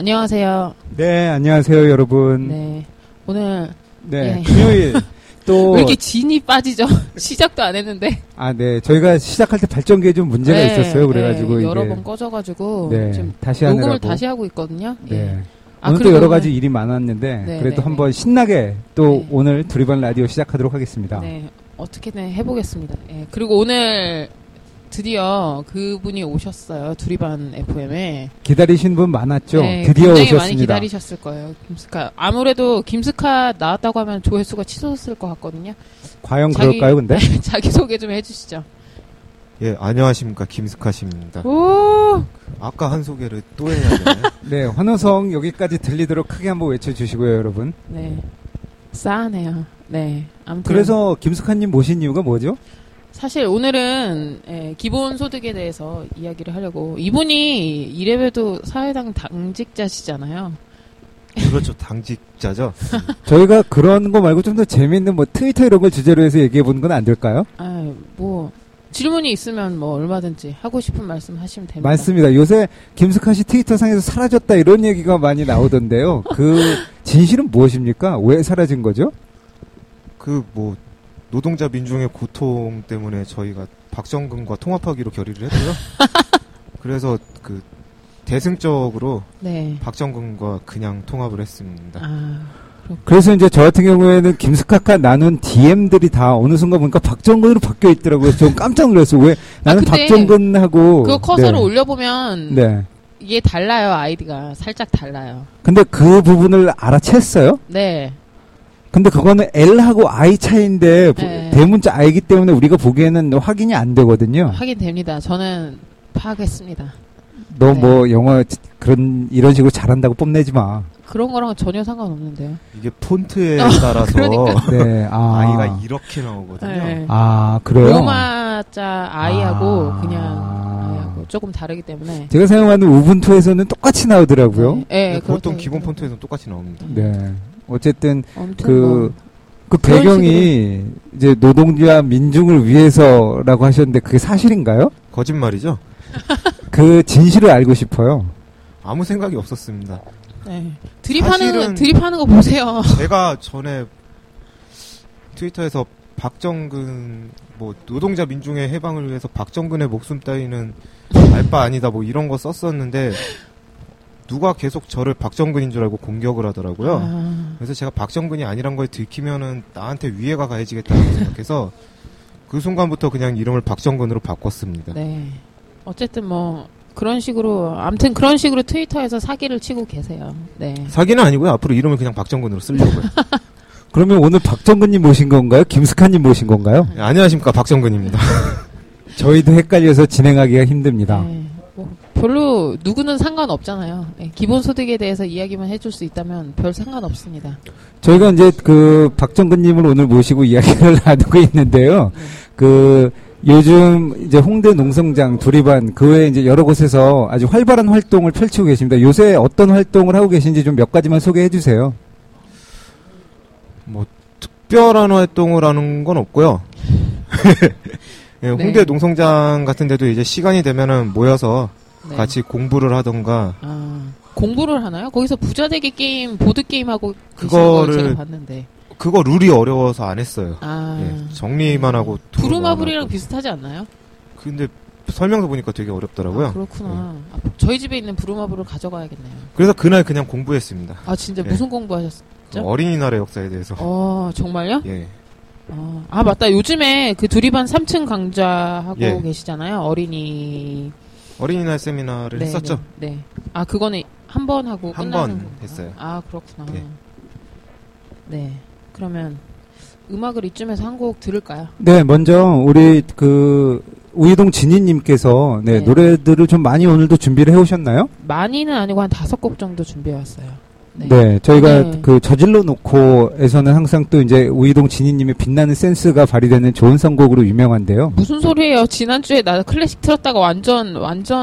안녕하세요. 네, 안녕하세요, 여러분. 네. 오늘. 네, 금요일. 또. 왜 이렇게 진이 빠지죠? 시작도 안 했는데. 아, 네. 저희가 시작할 때 발전기에 좀 문제가 네, 있었어요. 그래가지고. 네, 이게 여러 번 꺼져가지고. 네, 지금 다시 녹음을 하느라고. 다시 하고 있거든요. 네. 예. 오늘 또 여러 가지 일이 많았는데. 네, 그래도 네, 한번 네. 신나게 또 네. 오늘 두리번 라디오 시작하도록 하겠습니다. 네. 어떻게든 해보겠습니다. 예. 그리고 오늘 드디어 그분이 오셨어요. 두리반 FM에. 기다리신 분 많았죠? 네, 드디어 굉장히 오셨습니다. 많이 기다리셨을 거예요. 김스카. 아무래도 김스카 나왔다고 하면 조회수가 치솟을 것 같거든요. 과연 그럴까요, 근데? 자기소개 좀 해주시죠. 예, 안녕하십니까. 김스카십니다. 오! 아까 한 소개를 또 해야 되나요? 네, 환호성 여기까지 들리도록 크게 한번 외쳐주시고요, 여러분. 네. 싸하네요. 네. 아무튼. 그래서 김숙한님 모신 이유가 뭐죠? 사실 오늘은 기본 소득에 대해서 이야기를 하려고. 이분이 이래봬도 사회당 당직자시잖아요. 그렇죠. 당직자죠. 저희가 그런 거 말고 좀 더 재밌는 뭐 트위터 이런 걸 주제로 해서 얘기해 보는 건 안 될까요? 아, 뭐 질문이 있으면 뭐 얼마든지 하고 싶은 말씀 하시면 됩니다. 맞습니다. 요새 김숙한 씨 트위터 상에서 사라졌다 이런 얘기가 많이 나오던데요. 그 진실은 무엇입니까? 왜 사라진 거죠? 노동자 민중의 고통 때문에 저희가 박정근과 통합하기로 결의를 했고요. 그래서 대승적으로 네. 박정근과 그냥 통합을 했습니다. 아, 그래서 이제 저 같은 경우에는 김숙하가 나눈 DM들이 다 어느 순간 보니까 박정근으로 바뀌어 있더라고요. 좀 깜짝 놀랐어요. 왜 나는 근데 박정근하고 그거 커서를 네. 올려보면 네. 이게 달라요. 아이디가 살짝 달라요. 근데 그 부분을 알아챘어요? 네. 근데 그거는 L하고 I 차이인데 네. 대문자 I이기 때문에 우리가 보기에는 확인이 안 되거든요. 확인됩니다. 저는 파악했습니다. 너 네. 뭐 영어 이런 식으로 잘한다고 뽐내지 마. 그런 거랑 전혀 상관없는데요. 이게 폰트에 따라서 그러니까. 네, 아이가 이렇게 나오거든요. 네. 아, 그래요? 로마자 I하고 그냥 I하고 조금 다르기 때문에. 제가 사용하는 우분투에서는 똑같이 나오더라고요. 네, 네, 보통 그렇다고 기본 폰트에서는 똑같이 나옵니다. 네. 어쨌든 아무튼 그 그런 배경이 이제 노동자 민중을 위해서라고 하셨는데 그게 사실인가요? 거짓말이죠? 그 진실을 알고 싶어요. 아무 생각이 없었습니다. 네. 사실은 드립하는 거 보세요. 제가 전에 트위터에서 박정근 노동자 민중의 해방을 위해서 박정근의 목숨 따위는 알 바 아니다 이런 거 썼었는데 누가 계속 저를 박정근인 줄 알고 공격을 하더라고요. 그래서 제가 박정근이 아니란 걸 들키면은 나한테 위해가 가해지겠다고 생각해서 그 순간부터 그냥 이름을 박정근으로 바꿨습니다. 네. 어쨌든 그런 식으로 아무튼 그런 식으로 트위터에서 사기를 치고 계세요. 네. 사기는 아니고요. 앞으로 이름을 그냥 박정근으로 쓰려고요. 그러면 오늘 박정근님 모신 건가요? 김숙한님 모신 건가요? 네, 안녕하십니까. 박정근입니다. 저희도 헷갈려서 진행하기가 힘듭니다. 네. 별로 누구는 상관없잖아요. 네. 기본소득에 대해서 이야기만 해줄 수 있다면 별 상관없습니다. 저희가 이제 박정근님을 오늘 모시고 이야기를 나누고 있는데요. 요즘 이제 홍대 농성장 두리반 그 외에 이제 여러 곳에서 아주 활발한 활동을 펼치고 계십니다. 요새 어떤 활동을 하고 계신지 좀 몇 가지만 소개해 주세요. 특별한 활동을 하는 건 없고요. 네, 홍대 농성장 같은 데도 이제 시간이 되면은 모여서 네. 같이 공부를 하던가. 공부를 하나요? 거기서 부자되기 게임, 보드게임하고 그거를 제가 봤는데. 그거 룰이 어려워서 안 했어요. 예, 정리만 하고. 부루마블이랑 비슷하지 않나요? 근데 설명서 보니까 되게 어렵더라고요. 그렇구나. 저희 집에 있는 부루마블을 가져가야겠네요. 그래서 그날 그냥 공부했습니다. 진짜 무슨 공부하셨죠? 어린이날의 역사에 대해서. 정말요? 예. 맞다. 요즘에 두리반 3층 강좌하고 예. 계시잖아요. 어린이날 세미나를 했었죠. 네. 그거는 한 번 하고 한 끝나는 번 했어요. 그렇구나. 예. 네. 그러면 음악을 이쯤에서 한 곡 들을까요? 네, 먼저 우리 우이동 진희님께서 네. 노래들을 좀 많이 오늘도 준비를 해오셨나요? 많이는 아니고 한 5곡 정도 준비해왔어요. 네, 저희가 네. 저질러 놓고에서는 항상 또 이제 우이동 진희님의 빛나는 센스가 발휘되는 좋은 선곡으로 유명한데요. 무슨 소리예요? 지난주에 나 클래식 틀었다가 완전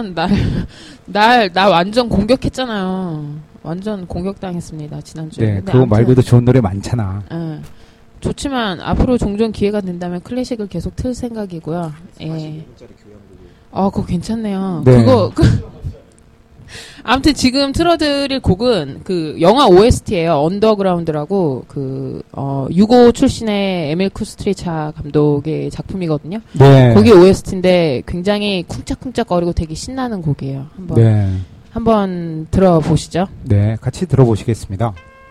나 완전 공격했잖아요. 완전 공격당했습니다, 지난주에. 네, 그거 말고도 좋은 노래 많잖아. 좋지만 앞으로 종종 기회가 된다면 클래식을 계속 틀 생각이고요. 예. 그거 괜찮네요. 네. 아무튼 지금 틀어드릴 곡은 그 영화 OST예요. 언더그라운드라고 유고 출신의 에밀 쿠스트리차 감독의 작품이거든요. 네. 거기 OST인데 굉장히 쿵짝쿵짝거리고 되게 신나는 곡이에요. 한번 들어보시죠. 네, 같이 들어보시겠습니다.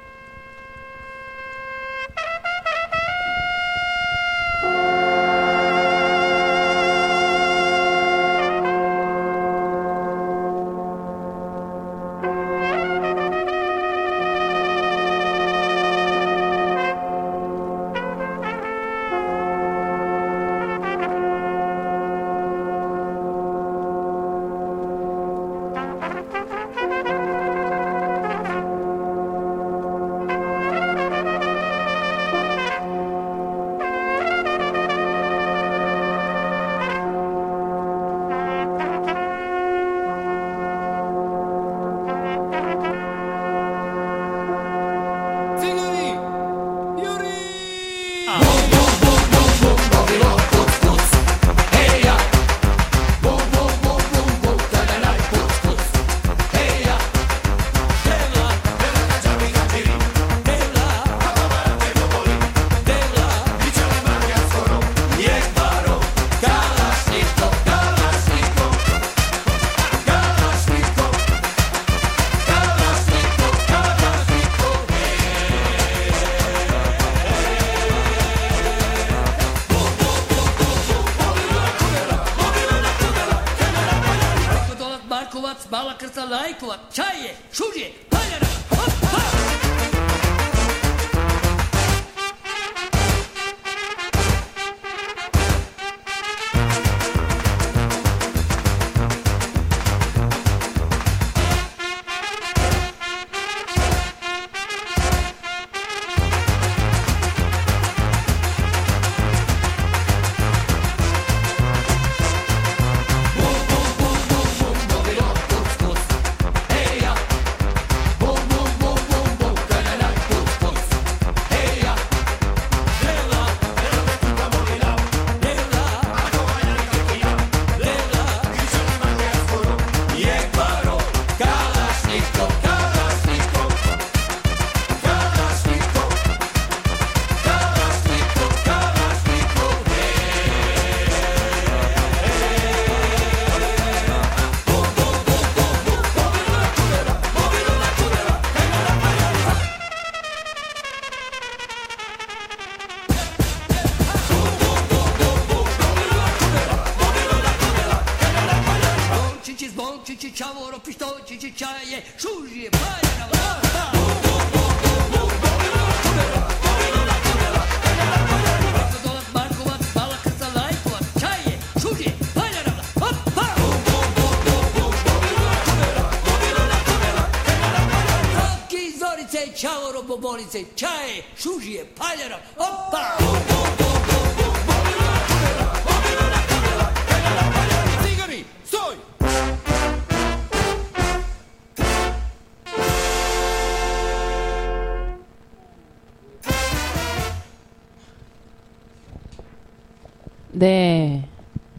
네.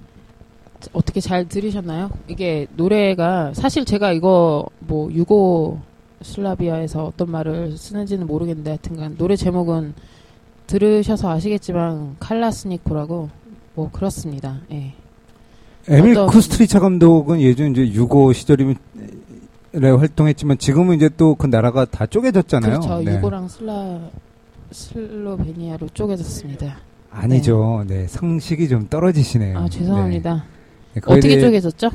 어떻게 잘 들으셨나요? 이게 노래가 사실 제가 이거 뭐 유고슬라비아에서 어떤 말을 쓰는지는 모르겠는데 하여튼간 노래 제목은 들으셔서 아시겠지만 칼라스니코라고 뭐 그렇습니다. 예. 에밀 쿠스트리차 감독은 예전 이제 유고 시절이면 활동했지만 지금은 이제 또 그 나라가 다 쪼개졌잖아요. 그렇죠. 네. 유고랑 슬로베니아로 쪼개졌습니다. 아니죠. 네. 상식이 좀 떨어지시네요. 아, 죄송합니다. 네. 어떻게 쪼개졌죠?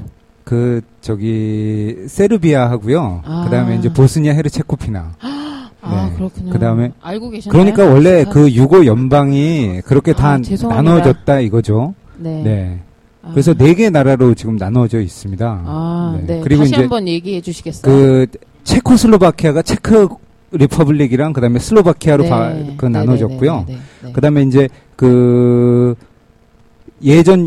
세르비아하고요. 그다음에 이제 보스니아 헤르체코비나. 아, 그렇군요. 그다음에 알고 계셨나요? 그러니까 원래 그 유고 연방이 그렇게 다 나눠졌다 이거죠. 네. 네. 그래서 4개 나라로 지금 나눠져 있습니다. 아, 네. 그리고 다시 이제 한번 얘기해 주시겠어요? 체코슬로바키아가 체크 리퍼블릭이랑 그다음에 슬로바키아로 나눠졌고요. 네. 그다음에 이제 예전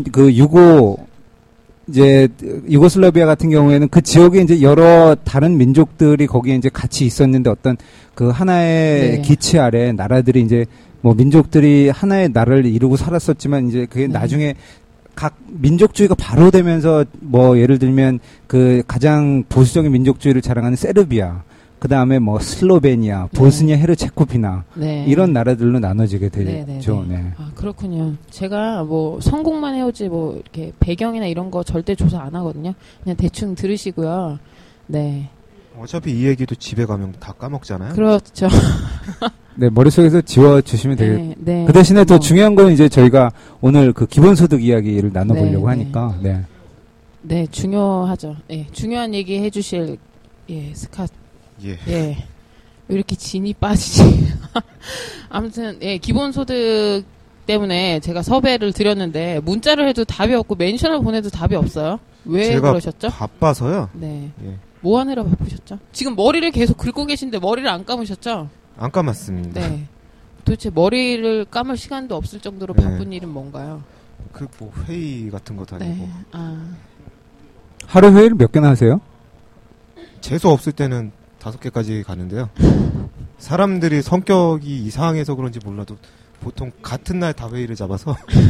유고슬라비아 같은 경우에는 그 지역에 이제 여러 다른 민족들이 거기에 이제 같이 있었는데 어떤 그 하나의 기치 아래 나라들이 이제 뭐 민족들이 하나의 나라를 이루고 살았었지만 이제 그게 나중에 각 민족주의가 바로 되면서 뭐 예를 들면 그 가장 보수적인 민족주의를 자랑하는 세르비아, 그 다음에 뭐 슬로베니아, 보스니아 헤르체고비나 네. 이런 나라들로 나눠지게 되죠. 네. 아, 그렇군요. 제가 뭐 선곡만 해오지 뭐 이렇게 배경이나 이런 거 절대 조사 안 하거든요. 그냥 대충 들으시고요. 네. 어차피 이 얘기도 집에 가면 다 까먹잖아요. 그렇죠. 네, 머릿속에서 지워주시면 되겠 네, 네. 그 대신에 더 중요한 건 이제 저희가 오늘 그 기본소득 이야기를 나눠보려고 네, 하니까, 네. 네, 중요하죠. 네, 중요한 얘기 해주실, 예, 스카, 예. 예. 왜 이렇게 진이 빠지지? 아무튼, 예, 기본소득 때문에 제가 섭외를 드렸는데, 문자를 해도 답이 없고, 멘션을 보내도 답이 없어요. 왜 제가 그러셨죠? 바빠서요. 네. 예. 뭐 하느라 바쁘셨죠? 지금 머리를 계속 긁고 계신데, 머리를 안 감으셨죠? 안 감았습니다. 네. 도대체 머리를 감을 시간도 없을 정도로 네. 바쁜 일은 뭔가요? 그 뭐 회의 같은 거 다니고 네. 아, 하루 회의를 몇 개나 하세요? 재수 없을 때는 5개까지 가는데요. 사람들이 성격이 이상해서 그런지 몰라도 보통 같은 날 다 회의를 잡아서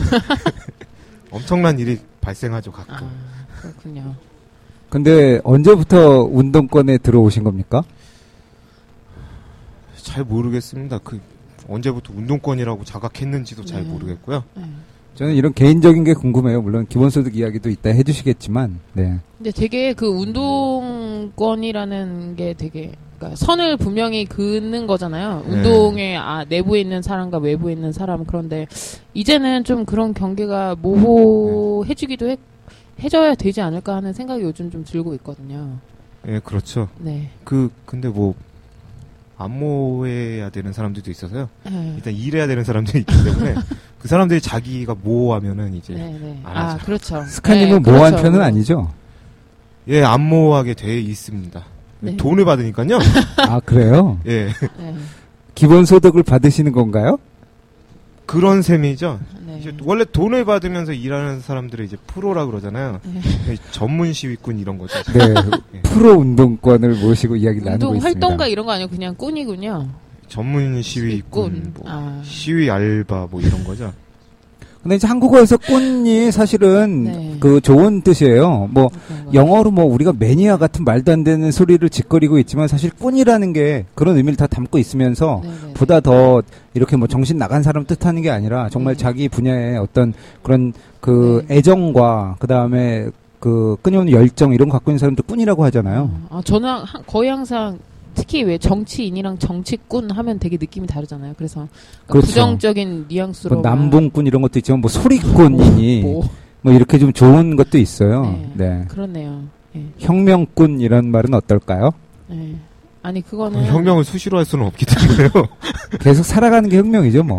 엄청난 일이 발생하죠, 가끔. 아, 그렇군요. 근데 언제부터 운동권에 들어오신 겁니까? 잘 모르겠습니다. 그 언제부터 운동권이라고 자각했는지도 잘 네. 모르겠고요. 네. 저는 이런 개인적인 게 궁금해요. 물론 기본소득 이야기도 이따 해주시겠지만, 네. 근데 되게 그 운동권이라는 게 되게 그러니까 선을 분명히 긋는 거잖아요. 네. 운동의 내부에 있는 사람과 외부에 있는 사람. 그런데 이제는 좀 그런 경계가 모호해지기도 해줘야 되지 않을까 하는 생각이 요즘 좀 들고 있거든요. 예, 그렇죠. 네. 근데 뭐 안 모해야 되는 사람들도 있어서요. 네. 일단 일해야 되는 사람들이 있기 때문에 그 사람들이 자기가 모호하면은 이제 네. 안 아, 하죠. 그렇죠. 스카님은 네, 모호한 그렇죠. 편은 아니죠? 예, 안 모호하게 돼 있습니다. 네. 돈을 받으니까요. 아, 그래요? 예, 네. 기본소득을 받으시는 건가요? 그런 셈이죠. 네. 이제 원래 돈을 받으면서 일하는 사람들을 이제 프로라 그러잖아요. 네. 전문 시위꾼 이런 거죠. 네. 예. 프로 운동권을 모시고 이야기를 나누고 운동 있습니다. 활동가 이런 거 아니고 그냥 꾼이군요. 전문 시위꾼, 시위꾼. 뭐 아. 시위 알바 뭐 이런 거죠. 근데 이제 한국어에서 꾼이 사실은 네. 그 좋은 뜻이에요. 뭐 그런 거. 영어로 뭐 우리가 매니아 같은 말도 안 되는 소리를 짓거리고 있지만 사실 꾼이라는 게 그런 의미를 다 담고 있으면서 네네. 보다 더 이렇게 뭐 정신 나간 사람 뜻하는 게 아니라 정말 네. 자기 분야의 어떤 그런 그 네. 애정과 그 다음에 그 끊임없는 열정 이런 거 갖고 있는 사람들 꾼이라고 하잖아요. 저는 거의 항상 특히 왜 정치인이랑 정치꾼 하면 되게 느낌이 다르잖아요. 그래서 그러니까 그렇죠. 부정적인 뉘앙스로 뭐 남봉꾼 이런 것도 있지만 뭐 소리꾼이니 뭐, 뭐 이렇게 좀 좋은 것도 있어요. 네. 네. 그렇네요. 예. 혁명꾼 이런 말은 어떨까요? 예. 아니 그거는 혁명을 수시로 할 수는 없기 때문에요. 계속 살아가는 게 혁명이죠, 뭐.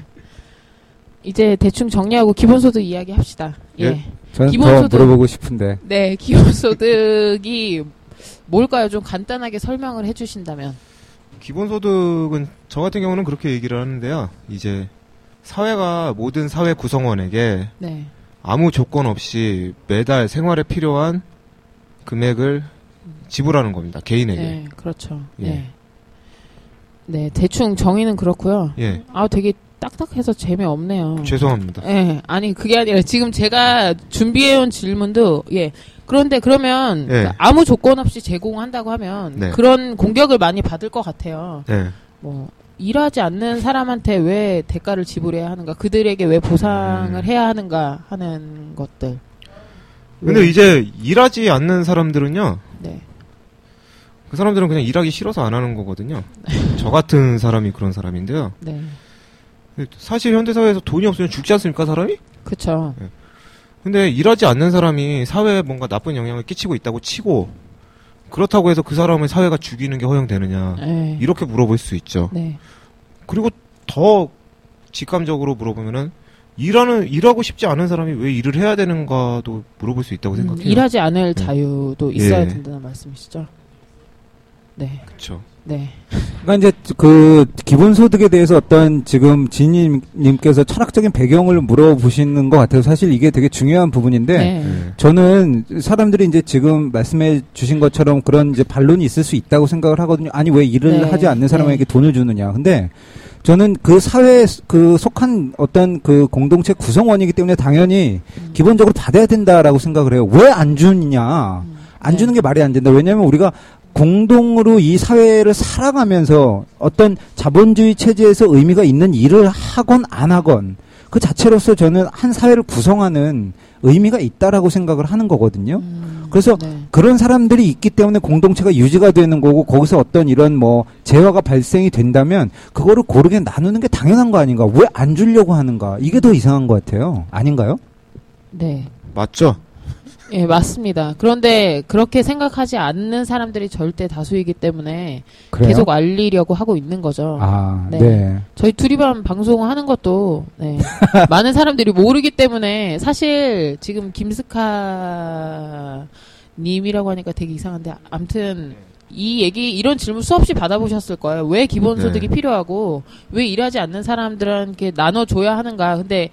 이제 대충 정리하고 기본소득 이야기 합시다. 예. 예. 저는 기본소득- 더 물어보고 싶은데. 네, 기본소득이 뭘까요? 좀 간단하게 설명을 해주신다면. 기본소득은 저 같은 경우는 그렇게 얘기를 하는데요. 이제 사회가 모든 사회 구성원에게 네. 아무 조건 없이 매달 생활에 필요한 금액을 지불하는 겁니다. 개인에게. 네, 그렇죠. 예. 네. 네, 대충 정의는 그렇고요. 예. 되게 딱딱해서 재미없네요. 죄송합니다. 예, 아니 그게 아니라 지금 제가 준비해온 질문도 그런데 그러면 예. 아무 조건 없이 제공한다고 하면 네. 그런 공격을 많이 받을 것 같아요. 네. 뭐 일하지 않는 사람한테 왜 대가를 지불해야 하는가, 그들에게 왜 보상을 해야 하는가 하는 것들. 근데 왜? 이제 일하지 않는 사람들은요. 네. 그 사람들은 그냥 일하기 싫어서 안 하는 거거든요. 저 같은 사람이 그런 사람인데요. 네. 사실 현대사회에서 돈이 없으면 죽지 않습니까, 사람이? 그쵸. 근데 일하지 않는 사람이 사회에 뭔가 나쁜 영향을 끼치고 있다고 치고 그렇다고 해서 그 사람을 사회가 죽이는 게 허용되느냐 네. 이렇게 물어볼 수 있죠. 네. 그리고 더 직감적으로 물어보면은 일하고 싶지 않은 사람이 왜 일을 해야 되는가도 물어볼 수 있다고 생각해요. 일하지 않을 자유도 있어야 예. 된다는 말씀이시죠? 네. 그렇죠. 네. 그러니까 이제 그 기본소득에 대해서 어떤 지금 지니님께서 철학적인 배경을 물어보시는 것 같아요. 사실 이게 되게 중요한 부분인데 네. 저는 사람들이 이제 지금 말씀해 주신 것처럼 그런 이제 반론이 있을 수 있다고 생각을 하거든요. 아니 왜 일을 네. 하지 않는 사람에게 네. 돈을 주느냐. 근데 저는 그 사회에 그 속한 어떤 그 공동체 구성원이기 때문에 당연히 기본적으로 받아야 된다라고 생각을 해요. 왜 안 주느냐? 안 주는 게 말이 안 된다. 왜냐하면 우리가 공동으로 이 사회를 살아가면서 어떤 자본주의 체제에서 의미가 있는 일을 하건 안 하건 그 자체로서 저는 한 사회를 구성하는 의미가 있다라고 생각을 하는 거거든요. 그래서 네. 그런 사람들이 있기 때문에 공동체가 유지가 되는 거고 거기서 어떤 이런 뭐 재화가 발생이 된다면 그거를 고르게 나누는 게 당연한 거 아닌가? 왜 안 주려고 하는가? 이게 더 이상한 것 같아요. 아닌가요? 네. 맞죠? 예, 맞습니다. 그런데 그렇게 생각하지 않는 사람들이 절대 다수이기 때문에 그래요? 계속 알리려고 하고 있는 거죠. 아, 네. 네. 저희 두리밤 방송하는 것도 네. 많은 사람들이 모르기 때문에 사실 지금 김스카 님이라고 하니까 되게 이상한데 아무튼 이 얘기 이런 질문 수없이 받아보셨을 거예요. 왜 기본소득이 네. 필요하고 왜 일하지 않는 사람들한테 나눠줘야 하는가. 근데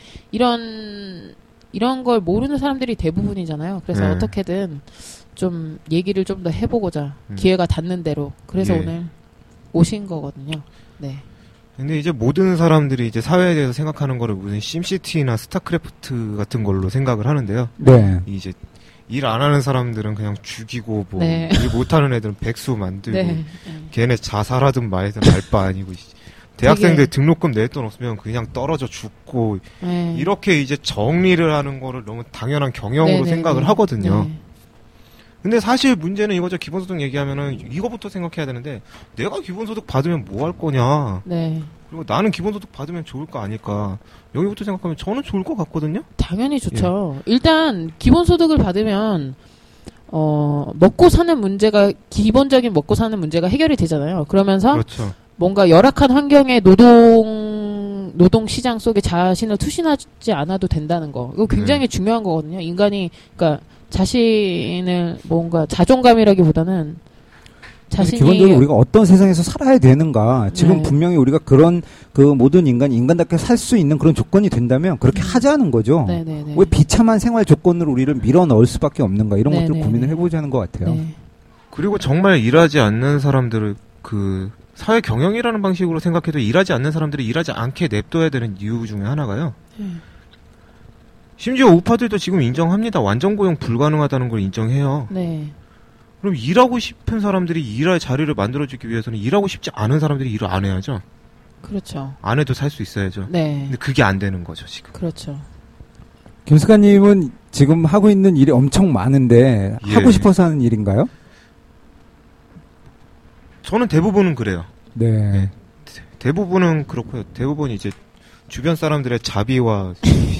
이런 걸 모르는 사람들이 대부분이잖아요. 그래서 네. 어떻게든 좀 얘기를 좀 더 해보고자 기회가 닿는 대로 그래서 예. 오늘 오신 거거든요. 네. 근데 이제 모든 사람들이 이제 사회에 대해서 생각하는 거를 무슨 심시티나 스타크래프트 같은 걸로 생각을 하는데요. 네. 이제 일 안 하는 사람들은 그냥 죽이고 뭐 네. 일 못하는 애들은 백수 만들고 네. 걔네 자살하든 말든 알 바 아니고 대학생들 등록금 낼 돈 없으면 그냥 떨어져 죽고 네. 이렇게 이제 정리를 하는 거를 너무 당연한 경영으로 네네네. 생각을 하거든요. 네. 근데 사실 문제는 이거죠. 기본소득 얘기하면은 이거부터 생각해야 되는데 내가 기본소득 받으면 뭐 할 거냐. 네. 그리고 나는 기본소득 받으면 좋을 거 아닐까. 여기부터 생각하면 저는 좋을 것 같거든요. 당연히 좋죠. 일단 기본소득을 받으면 먹고 사는 문제가 기본적인 먹고 사는 문제가 해결이 되잖아요. 그러면서 그렇죠. 뭔가 열악한 환경의 노동 시장 속에 자신을 투신하지 않아도 된다는 거. 이거 굉장히 중요한 거거든요. 인간이 그러니까 자신을 뭔가 자존감이라기보다는 자신이 기본적으로 우리가 어떤 세상에서 살아야 되는가. 지금 네. 분명히 우리가 그런 그 모든 인간답게 살 수 있는 그런 조건이 된다면 그렇게 하자는 거죠. 네네네. 왜 비참한 생활 조건으로 우리를 밀어 넣을 수밖에 없는가. 이런 것들 네네네. 고민을 해보자는 것 같아요. 네. 그리고 정말 일하지 않는 사람들을 그 사회 경영이라는 방식으로 생각해도 일하지 않는 사람들이 일하지 않게 냅둬야 되는 이유 중에 하나가요. 심지어 우파들도 지금 인정합니다. 완전 고용 불가능하다는 걸 인정해요. 네. 그럼 일하고 싶은 사람들이 일할 자리를 만들어주기 위해서는 일하고 싶지 않은 사람들이 일을 안 해야죠. 그렇죠. 안 해도 살 수 있어야죠. 네. 근데 그게 안 되는 거죠, 지금. 그렇죠. 김스카님은 지금 하고 있는 일이 엄청 많은데 예. 하고 싶어서 하는 일인가요? 저는 대부분은 그래요. 네. 네. 대부분은 그렇고요. 대부분 이제 주변 사람들의 자비와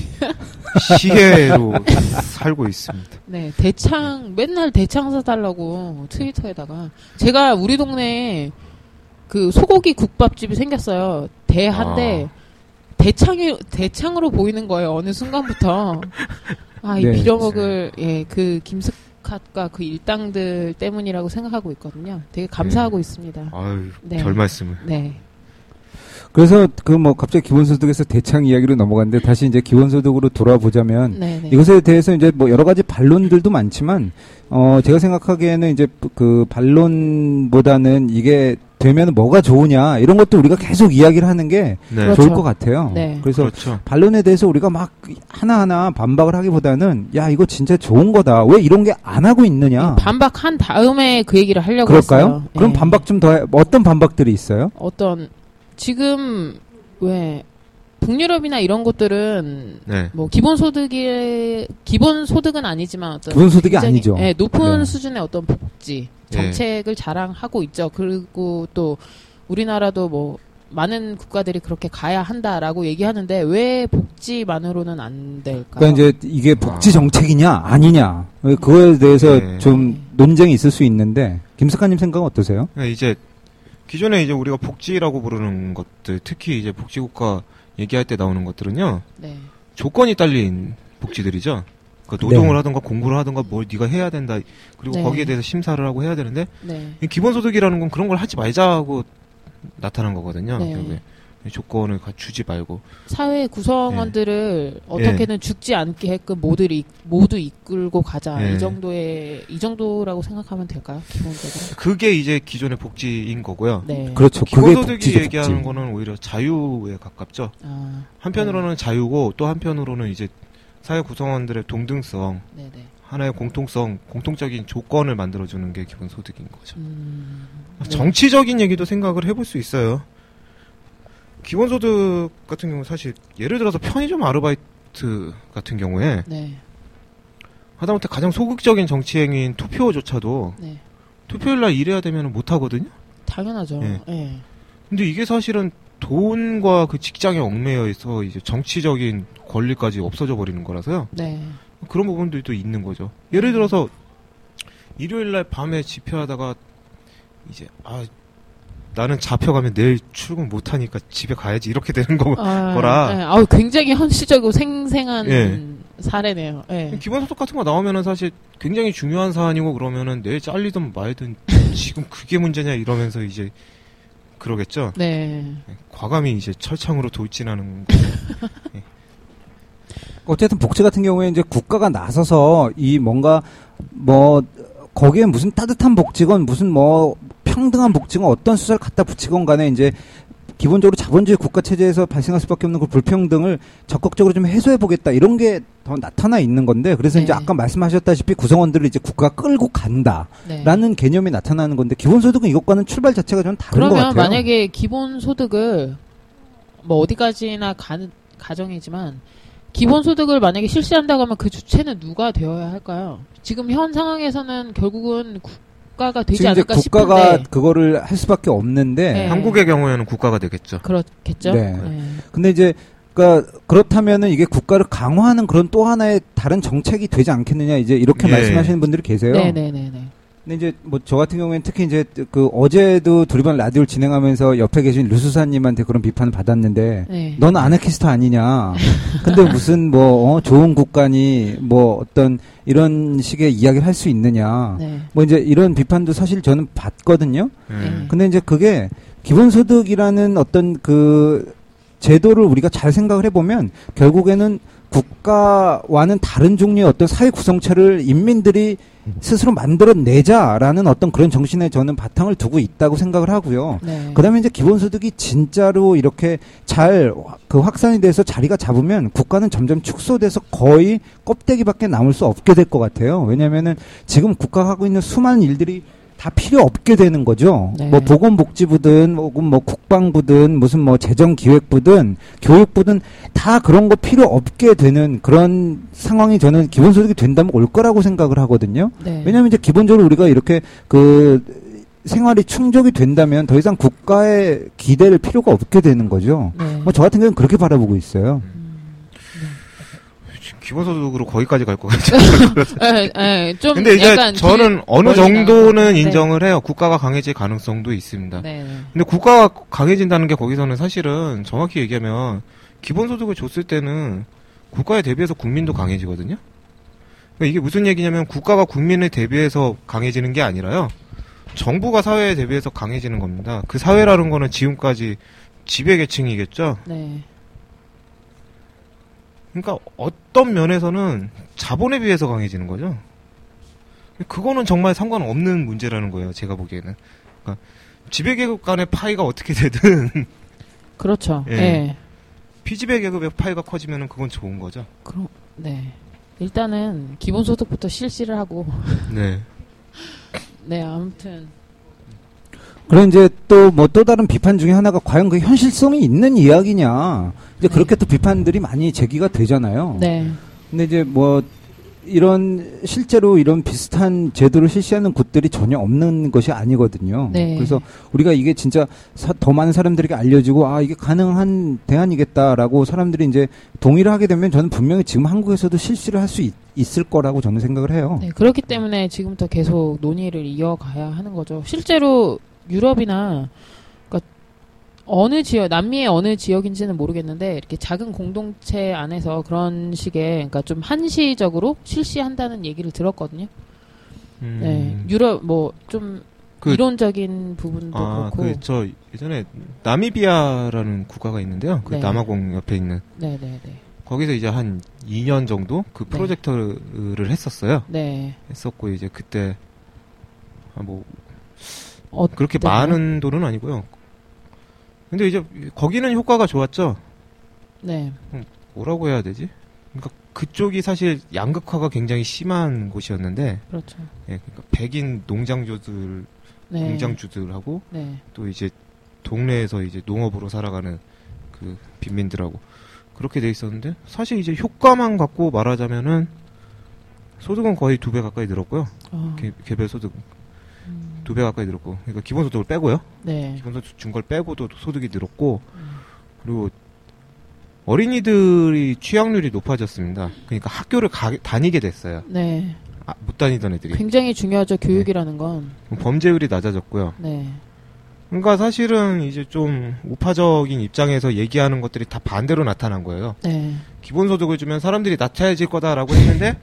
시혜로 살고 있습니다. 네, 맨날 대창 사달라고 트위터에다가. 제가 우리 동네에 그 소고기 국밥집이 생겼어요. 대한데, 대창으로 보이는 거예요. 어느 순간부터. 이 네. 빌어먹을, 그 김스캇과 그 일당들 때문이라고 생각하고 있거든요. 되게 감사하고 있습니다. 아유, 네. 별 말씀을. 네. 그래서 갑자기 기본소득에서 대창 이야기로 넘어갔는데 다시 이제 기본소득으로 돌아보자면 네네. 이것에 대해서 이제 뭐 여러 가지 반론들도 많지만 제가 생각하기에는 이제 그 반론보다는 이게 되면 뭐가 좋으냐 이런 것도 우리가 계속 이야기를 하는 게 네. 그렇죠. 좋을 것 같아요. 네. 그래서 그렇죠. 반론에 대해서 우리가 막 하나하나 반박을 하기보다는 야 이거 진짜 좋은 거다. 왜 이런 게 안 하고 있느냐. 반박한 다음에 그 얘기를 하려고 그럴까요? 했어요. 그럼 네. 반박 좀 더 어떤 반박들이 있어요? 지금 왜 북유럽이나 이런 곳들은 네. 뭐 기본소득은 아니지만 어떤 기본소득이 굉장히, 아니죠. 예, 높은 네. 수준의 어떤 복지 정책을 자랑하고 있죠. 그리고 또 우리나라도 뭐 많은 국가들이 그렇게 가야 한다라고 얘기하는데 왜 복지만으로는 안 될까요? 그러니까 이제 이게 복지 정책이냐 아니냐 그거에 대해서 네. 좀 논쟁이 있을 수 있는데 김석환님 생각은 어떠세요? 네, 이제 기존에 이제 우리가 복지라고 부르는 것들, 특히 이제 복지국가 얘기할 때 나오는 것들은요, 네. 조건이 딸린 복지들이죠. 그러니까 노동을 하든가 공부를 하든가 뭘 네가 해야 된다. 그리고 네. 거기에 대해서 심사를 하고 해야 되는데 네. 이 기본소득이라는 건 그런 걸 하지 말자고 나타난 거거든요. 네. 결국에. 조건을 주지 말고 사회 구성원들을 어떻게든 죽지 않게끔 모두 이끌고 가자. 이 정도라고 생각하면 될까요? 기본적으로. 그게 이제 기존의 복지인 거고요. 네. 그렇죠. 기본소득이 얘기하는 거는 오히려 자유에 가깝죠. 한편으로는 자유고 또 한편으로는 이제 사회 구성원들의 동등성, 하나의 공통적인 조건을 만들어주는 게 기본소득인 거죠. 정치적인 얘기도 생각을 해볼 수 있어요. 기본소득 같은 경우 사실 예를 들어서 편의점 아르바이트 같은 경우에 하다못해 가장 소극적인 정치 행위인 투표조차도 투표일날 일해야 되면 못 하거든요. 당연하죠. 근데 이게 사실은 돈과 그 직장에 얽매여 있어 이제 정치적인 권리까지 없어져 버리는 거라서요. 그런 부분들도 있는 거죠. 예를 들어서 일요일날 밤에 집회하다가 이제 나는 잡혀가면 내일 출근 못하니까 집에 가야지 이렇게 되는 거라. 굉장히 현실적이고 생생한 사례네요. 기본소득 같은 거 나오면은 사실 굉장히 중요한 사안이고 그러면은 내일 잘리든 말든 지금 그게 문제냐 이러면서 이제 그러겠죠. 과감히 이제 철창으로 돌진하는 거죠. 어쨌든 복지 같은 경우에 이제 국가가 나서서 이 뭔가 거기에 무슨 따뜻한 복지건 무슨 평등한 복지건 어떤 수사를 갖다 붙이건 간에 이제 기본적으로 자본주의 국가 체제에서 발생할 수밖에 없는 그 불평등을 적극적으로 좀 해소해 보겠다 이런 게 더 나타나 있는 건데 그래서 이제 아까 말씀하셨다시피 구성원들을 이제 국가가 끌고 간다라는 개념이 나타나는 건데 기본소득은 이것과는 출발 자체가 좀 다른 것 같아요. 그러면 만약에 기본소득을 어디까지나 가는 가정이지만 기본소득을 만약에 실시한다고 하면 그 주체는 누가 되어야 할까요? 지금 현 상황에서는 결국은 국가가 되지 않을까 싶은데 국가가 그거를 할 수밖에 없는데 한국의 경우에는 국가가 되겠죠. 그렇겠죠. 근데 이제 그렇다면은 이게 국가를 강화하는 그런 또 하나의 다른 정책이 되지 않겠느냐 이제 이렇게 말씀하시는 분들이 계세요. 근데 이제 저 같은 경우에는 특히 이제 어제도 두리번 라디오를 진행하면서 옆에 계신 류수사님한테 그런 비판을 받았는데 넌 아나키스트 아니냐. 근데 무슨 좋은 국가니 어떤 이런 식의 이야기를 할 수 있느냐. 이제 이런 비판도 사실 저는 받거든요. 근데 이제 그게 기본소득이라는 어떤 제도를 우리가 잘 생각을 해보면 결국에는 국가와는 다른 종류의 어떤 사회 구성체를 인민들이 스스로 만들어내자라는 어떤 그런 정신에 저는 바탕을 두고 있다고 생각을 하고요. 그 다음에 이제 기본소득이 진짜로 이렇게 잘 확산이 돼서 자리가 잡으면 국가는 점점 축소돼서 거의 껍데기밖에 남을 수 없게 될 것 같아요. 왜냐면은 지금 국가가 하고 있는 수많은 일들이 다 필요 없게 되는 거죠. 보건복지부든 혹은 국방부든 무슨 재정기획부든 교육부든 다 그런 거 필요 없게 되는 그런 상황이 저는 기본소득이 된다면 올 거라고 생각을 하거든요. 왜냐하면 이제 기본적으로 우리가 이렇게 생활이 충족이 된다면 더 이상 국가에 기댈 필요가 없게 되는 거죠. 저 같은 경우는 그렇게 바라보고 있어요. 기본소득으로 거기까지 갈 것 같아요. 좀 근데 이제 저는 어느 정도는 인정을 해요. 국가가 강해질 가능성도 있습니다. 근데 국가가 강해진다는 게 거기서는 사실은 정확히 얘기하면 기본소득을 줬을 때는 국가에 대비해서 국민도 강해지거든요. 그러니까 이게 무슨 얘기냐면 국가가 국민에 대비해서 강해지는 게 아니라요. 정부가 사회에 대비해서 강해지는 겁니다. 그 사회라는 거는 지금까지 지배계층이겠죠. 그러니까 어떤 면에서는 자본에 비해서 강해지는 거죠. 그거는 정말 상관없는 문제라는 거예요. 제가 보기에는. 그러니까 지배계급 간의 파이가 어떻게 되든 그렇죠. 피지배계급의 파이가 커지면 그건 좋은 거죠. 일단은 기본소득부터 실시를 하고 아무튼 그럼 이제 또 다른 비판 중에 하나가 과연 그 현실성이 있는 이야기냐. 이제 그렇게 또 비판들이 많이 제기가 되잖아요. 근데 이제 실제로 이런 비슷한 제도를 실시하는 곳들이 전혀 없는 것이 아니거든요. 그래서 우리가 이게 진짜 더 많은 사람들에게 알려지고 이게 가능한 대안이겠다라고 사람들이 이제 동의를 하게 되면 저는 분명히 지금 한국에서도 실시를 할 수 있을 거라고 저는 생각을 해요. 그렇기 때문에 지금부터 계속 논의를 이어가야 하는 거죠. 실제로 유럽이나 남미의 어느 지역인지는 모르겠는데 이렇게 작은 공동체 안에서 그런 식의 좀 한시적으로 실시한다는 얘기를 들었거든요. 유럽 좀 이론적인 부분도 그렇고. 저 예전에 나미비아라는 국가가 있는데요. 그 네. 남아공 옆에 있는. 네네네. 거기서 이제 한 2년 정도 그 프로젝트를 했었어요. 네. 했었고 이제 그때 뭐 어때요? 그렇게 많은 돈은 아니고요. 근데 이제 거기는 효과가 좋았죠. 네. 뭐라고 해야 되지? 그러니까 그쪽이 사실 양극화가 굉장히 심한 곳이었는데, 그렇죠. 예, 그러니까 백인 농장주들하고 네. 또 이제 동네에서 이제 농업으로 살아가는 그 빈민들하고 그렇게 돼 있었는데, 사실 이제 효과만 갖고 말하자면은 소득은 거의 2배 가까이 늘었고요. 개별 소득 2배 가까이 늘었고, 그러니까 기본소득을 빼고요. 네. 기본소득 준 걸 빼고도 소득이 늘었고, 그리고 어린이들이 취학률이 높아졌습니다. 그러니까 학교를 다니게 됐어요. 네. 못 다니던 애들이. 굉장히 중요하죠. 교육이라는 건. 범죄율이 낮아졌고요. 네. 그러니까 사실은 이제 좀 우파적인 입장에서 얘기하는 것들이 다 반대로 나타난 거예요. 네. 기본소득을 주면 사람들이 나태해질 거다라고 했는데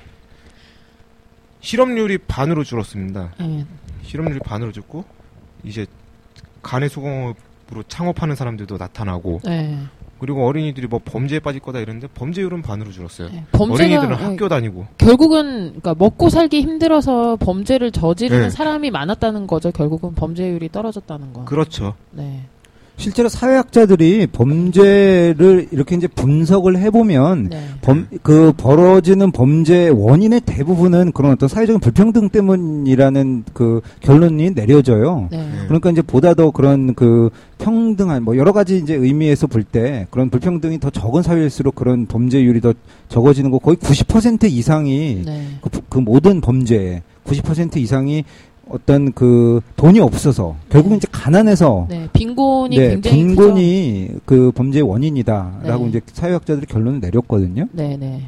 실업률이 반으로 줄었습니다. 네. 실업률이 반으로 줄고 이제 간의 수공업으로 창업하는 사람들도 나타나고 네. 그리고 어린이들이 뭐 범죄에 빠질 거다 이랬는데 범죄율은 반으로 줄었어요. 네. 어린이들은 학교 다니고. 결국은 그러니까 먹고 살기 힘들어서 범죄를 저지르는 네. 사람이 많았다는 거죠. 결국은 범죄율이 떨어졌다는 거. 그렇죠. 네. 실제로 사회학자들이 범죄를 이렇게 이제 분석을 해보면 네. 벌어지는 범죄의 원인의 대부분은 그런 어떤 사회적인 불평등 때문이라는 그 결론이 내려져요. 네. 그러니까 이제 보다 더 그런 그 평등한 뭐 여러 가지 이제 의미에서 볼 때 그런 불평등이 더 적은 사회일수록 그런 범죄율이 더 적어지는 거 거의 90% 이상이 네. 그 모든 범죄의 90% 이상이 어떤 그 돈이 없어서 결국은 이제 가난해서 네. 빈곤이 굉장히 빈곤이 크죠. 그 범죄의 원인이다라고 네. 이제 사회학자들이 결론을 내렸거든요. 네네.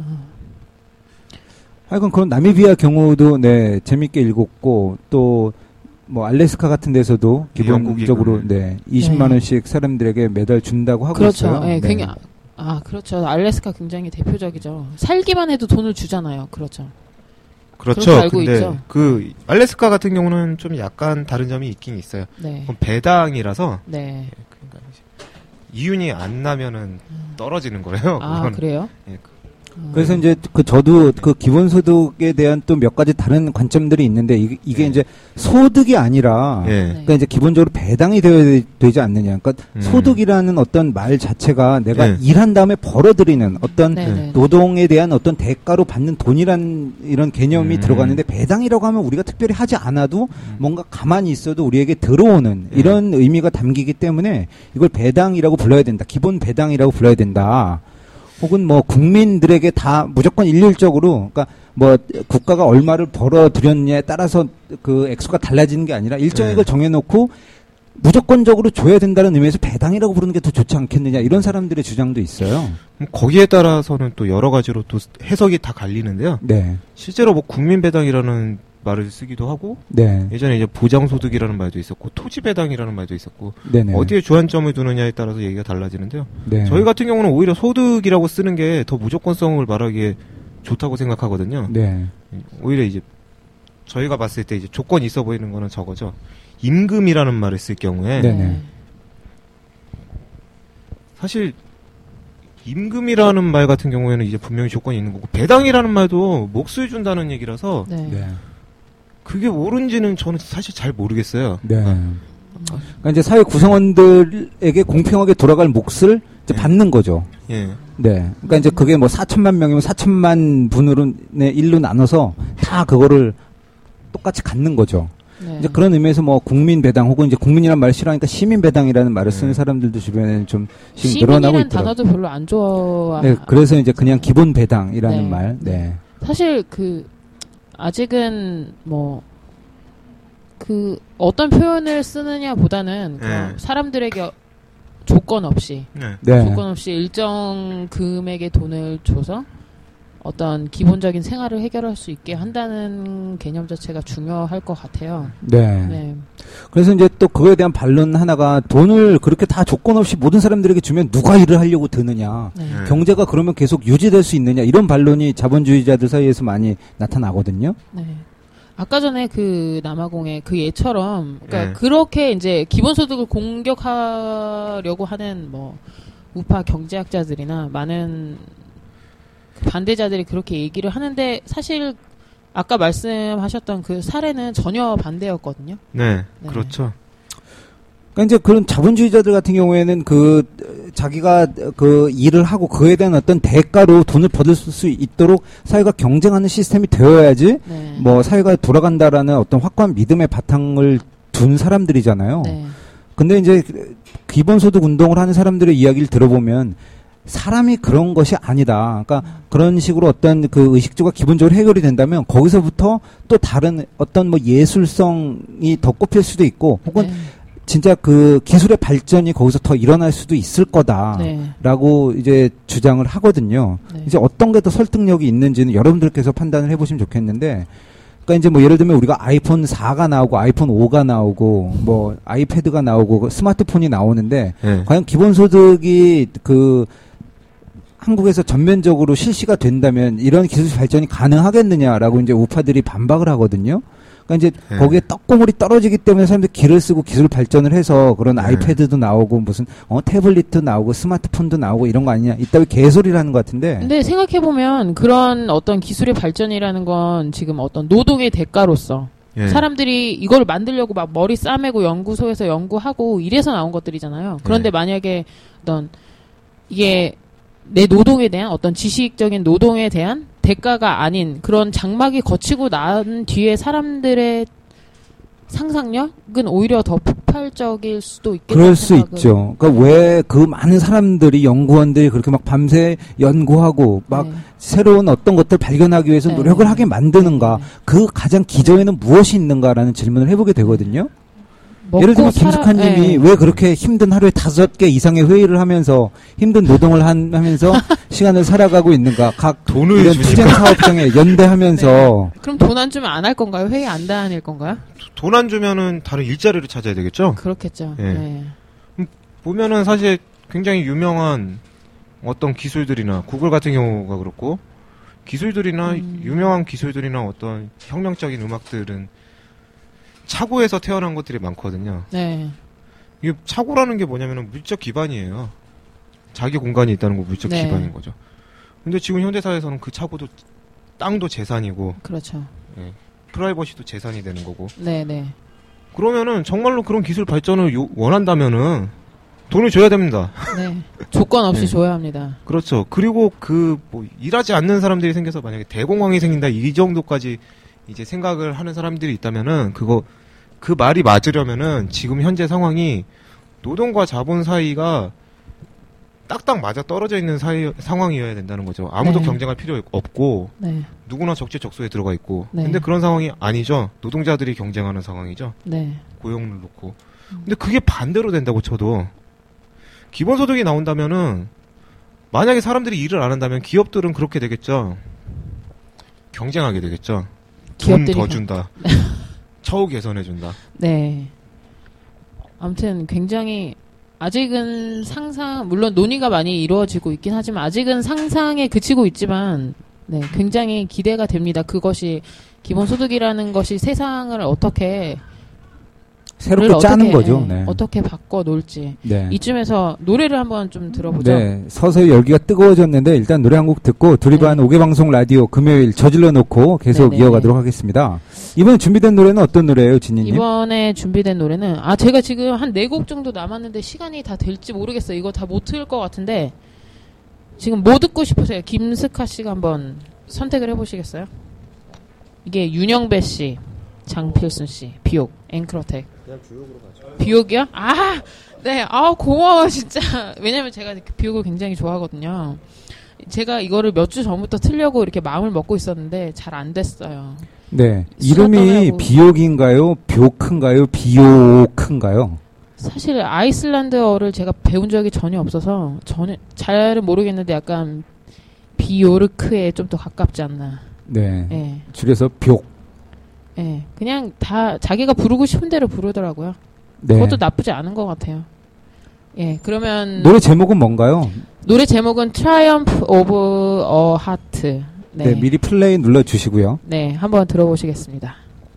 하여간 그런 나미비아 경우도 네 재밌게 읽었고 또 뭐 알래스카 같은 데서도 기본적으로 네 20만 원씩 사람들에게 매달 준다고 하고 그렇죠. 있어요. 네. 네. 굉장히 그렇죠. 알래스카 굉장히 대표적이죠. 살기만 해도 돈을 주잖아요. 그렇죠. 그렇죠. 알고 근데 있죠. 그 알래스카 같은 경우는 좀 약간 다른 점이 있긴 있어요. 네. 그건 배당이라서 네. 그러니까 이윤이 안 나면은 떨어지는 거예요. 그건. 그래요? 예, 그래서 이제 저도 그 기본소득에 대한 또 몇 가지 다른 관점들이 있는데 이게 네. 이제 소득이 아니라 예. 그러니까 이제 기본적으로 배당이 되어야 되지 않느냐. 그러니까 소득이라는 어떤 말 자체가 내가 네. 일한 다음에 벌어들이는 어떤 네. 노동에 대한 어떤 대가로 받는 돈이란 이런 개념이 들어가는데 배당이라고 하면 우리가 특별히 하지 않아도 뭔가 가만히 있어도 우리에게 들어오는 이런 의미가 담기기 때문에 이걸 배당이라고 불러야 된다. 기본 배당이라고 불러야 된다. 혹은 뭐 국민들에게 다 무조건 일률적으로 그러니까 뭐 국가가 얼마를 벌어들였냐에 따라서 그 액수가 달라지는 게 아니라 일정액을 정해놓고 무조건적으로 줘야 된다는 의미에서 배당이라고 부르는 게 더 좋지 않겠느냐 이런 사람들의 주장도 있어요. 거기에 따라서는 또 여러 가지로 또 해석이 다 갈리는데요. 네. 실제로 뭐 국민배당이라는 말을 쓰기도 하고 네. 예전에 이제 보장소득이라는 말도 있었고 토지배당이라는 말도 있었고 네네. 어디에 주안점을 두느냐에 따라서 얘기가 달라지는데요. 네. 저희 같은 경우는 오히려 소득이라고 쓰는 게 더 무조건성을 말하기에 좋다고 생각하거든요. 네. 오히려 이제 저희가 봤을 때 이제 조건이 있어 보이는 거는 저거죠. 임금이라는 말을 쓸 경우에 네네. 사실 임금이라는 말 같은 경우에는 이제 분명히 조건이 있는 거고 배당이라는 말도 몫을 준다는 얘기라서 네. 네. 그게 옳은지는 저는 사실 잘 모르겠어요. 네. 그러니까 이제 사회 구성원들에게 공평하게 돌아갈 몫을 이제 받는 거죠. 예. 네. 그러니까 이제 그게 뭐 4천만 명이면 4천만 분으로 일로 나눠서 다 그거를 똑같이 갖는 거죠. 네. 이제 그런 의미에서 뭐 국민 배당 혹은 이제 국민이란 말을 싫어하니까 시민 배당이라는 말을 쓰는 사람들도 주변에는 좀 지금 늘어나고 시민이라는 있더라고요. 단어도 별로 안 좋아. 네, 그래서 이제 그냥 기본 배당이라는 네. 말. 네. 사실 아직은 어떤 표현을 쓰느냐보다는 사람들에게 조건 없이 네. 조건 없이 일정 금액의 돈을 줘서 어떤 기본적인 생활을 해결할 수 있게 한다는 개념 자체가 중요할 것 같아요. 네. 네. 그래서 이제 또 그거에 대한 반론 하나가 돈을 그렇게 다 조건 없이 모든 사람들에게 주면 누가 일을 하려고 드느냐. 네. 경제가 그러면 계속 유지될 수 있느냐. 이런 반론이 자본주의자들 사이에서 많이 나타나거든요. 네. 아까 전에 그 남아공의 그 예처럼, 그러니까 네. 그렇게 이제 기본소득을 공격하려고 하는 뭐 우파 경제학자들이나 많은 반대자들이 그렇게 얘기를 하는데 사실 아까 말씀하셨던 그 사례는 전혀 반대였거든요. 네, 네. 그렇죠. 그러니까 이제 그런 자본주의자들 같은 경우에는 그 자기가 그 일을 하고 그에 대한 어떤 대가로 돈을 받을 수 있도록 사회가 경쟁하는 시스템이 되어야지 네. 뭐 사회가 돌아간다라는 어떤 확고한 믿음의 바탕을 둔 사람들이잖아요. 네. 근데 이제 기본소득 운동을 하는 사람들의 이야기를 들어보면 사람이 그런 것이 아니다. 그러니까 그런 식으로 어떤 그 의식주가 기본적으로 해결이 된다면 거기서부터 또 다른 어떤 뭐 예술성이 더 꼽힐 수도 있고 혹은 네. 진짜 그 기술의 발전이 거기서 더 일어날 수도 있을 거다라고 네. 이제 주장을 하거든요. 네. 이제 어떤 게 더 설득력이 있는지는 여러분들께서 판단을 해보시면 좋겠는데, 그러니까 이제 뭐 예를 들면 우리가 아이폰 4가 나오고 아이폰 5가 나오고 뭐 아이패드가 나오고 스마트폰이 나오는데 네. 과연 기본소득이 그 한국에서 전면적으로 실시가 된다면 이런 기술 발전이 가능하겠느냐라고 이제 우파들이 반박을 하거든요. 그러니까 이제 네. 거기에 떡고물이 떨어지기 때문에 사람들이 기를 쓰고 기술 발전을 해서 그런 네. 아이패드도 나오고 무슨 태블릿도 나오고 스마트폰도 나오고 이런 거 아니냐 이따위 개소리를 하는 것 같은데. 근데 생각해보면 그런 어떤 기술의 발전이라는 건 지금 어떤 노동의 대가로서 예. 사람들이 이걸 만들려고 막 머리 싸매고 연구소에서 연구하고 이래서 나온 것들이잖아요. 그런데 네. 만약에 어떤 이게 내 노동에 대한 어떤 지식적인 노동에 대한 대가가 아닌 그런 장막이 거치고 난 뒤에 사람들의 상상력은 오히려 더 폭발적일 수도 있겠다. 그럴 수 있죠. 그러니까 왜 그 많은 사람들이 연구원들이 그렇게 막 밤새 연구하고 막 네. 새로운 어떤 것들 발견하기 위해서 네. 노력을 하게 만드는가? 네. 그 가장 기저에는 무엇이 있는가라는 질문을 해보게 되거든요. 예를 들면 먹고 김숙환님이 네. 왜 그렇게 힘든 하루에 5개 이상의 회의를 하면서 힘든 노동을 하면서 시간을 살아가고 있는가? 각 돈을 이런 주니까. 투쟁 사업장에 연대하면서 그럼 돈 안 주면 안 할 건가요? 회의 안 다닐 건가요? 돈 안 주면은 다른 일자리를 찾아야 되겠죠? 그렇겠죠. 예. 네. 보면은 사실 굉장히 유명한 어떤 기술들이나 구글 같은 경우가 그렇고 기술들이나 유명한 기술들이나 어떤 혁명적인 음악들은 차고에서 태어난 것들이 많거든요. 네. 이게 차고라는 게 뭐냐면은 물적 기반이에요. 자기 공간이 있다는 거 물적 네. 기반인 거죠. 근데 지금 현대사회에서는 그 차고도 땅도 재산이고 그렇죠. 프라이버시도 재산이 되는 거고. 네네. 그러면은 정말로 그런 기술 발전을 원한다면은 돈을 줘야 됩니다. 네. 조건 없이 네. 줘야 합니다. 그렇죠. 그리고 일하지 않는 사람들이 생겨서 만약에 대공황이 생긴다 이 정도까지 이제 생각을 하는 사람들이 있다면은 그 말이 맞으려면은 지금 현재 상황이 노동과 자본 사이가 딱딱 맞아 떨어져 있는 상황이어야 된다는 거죠. 아무도 네. 경쟁할 필요 없고 네. 누구나 적재적소에 들어가 있고. 네. 근데 그런 상황이 아니죠. 노동자들이 경쟁하는 상황이죠. 네. 고용을 놓고. 근데 그게 반대로 된다고 쳐도 기본소득이 나온다면은 만약에 사람들이 일을 안 한다면 기업들은 그렇게 되겠죠. 경쟁하게 되겠죠. 돈 기업들이 더 준다. 처우 개선해준다. 네. 아무튼 굉장히 아직은 물론 논의가 많이 이루어지고 있긴 하지만 아직은 상상에 그치고 있지만 네, 굉장히 기대가 됩니다. 그것이 기본소득이라는 것이 세상을 어떻게 새롭게 짜는 거죠. 네. 어떻게 바꿔 놓을지. 네. 이쯤에서 노래를 한번 좀 들어보죠. 네, 서서히 열기가 뜨거워졌는데 일단 노래 한 곡 듣고 두리반 네. 5개 방송 라디오 금요일 저질러 놓고 계속 네네네. 이어가도록 하겠습니다. 이번에 준비된 노래는 어떤 노래예요, 진희님? 이번에 준비된 노래는 제가 지금 한 4곡 정도 남았는데 시간이 다 될지 모르겠어요. 이거 다 못 틀 것 같은데 지금 뭐 듣고 싶으세요? 김스카 씨가 한번 선택을 해보시겠어요? 이게 윤영배 씨, 장필순 씨, 비옥, 앵크로텍. 그냥 주역으로 가죠. 비옥이요? 네, 고마워 진짜. 왜냐면 제가 비옥을 굉장히 좋아하거든요. 제가 이거를 몇 주 전부터 틀려고 이렇게 마음을 먹고 있었는데 잘 안 됐어요. 네, 수다 이름이 떠느라고. 비옥인가요, 뷰크인가요, 비오크인가요? 사실 아이슬란드어를 제가 배운 적이 전혀 없어서 잘은 모르겠는데 약간 비오르크에 좀 더 가깝지 않나. 네, 예. 줄여서 뷰크. 예. 그냥 다 자기가 부르고 싶은 대로 부르더라고요. 네. 그것도 나쁘지 않은 것 같아요. 예. 그러면 노래 제목은 뭔가요? 노래 제목은 Triumph of a Heart. 네, 미리 플레이 눌러주시고요. 네, 한번 들어보시겠습니다.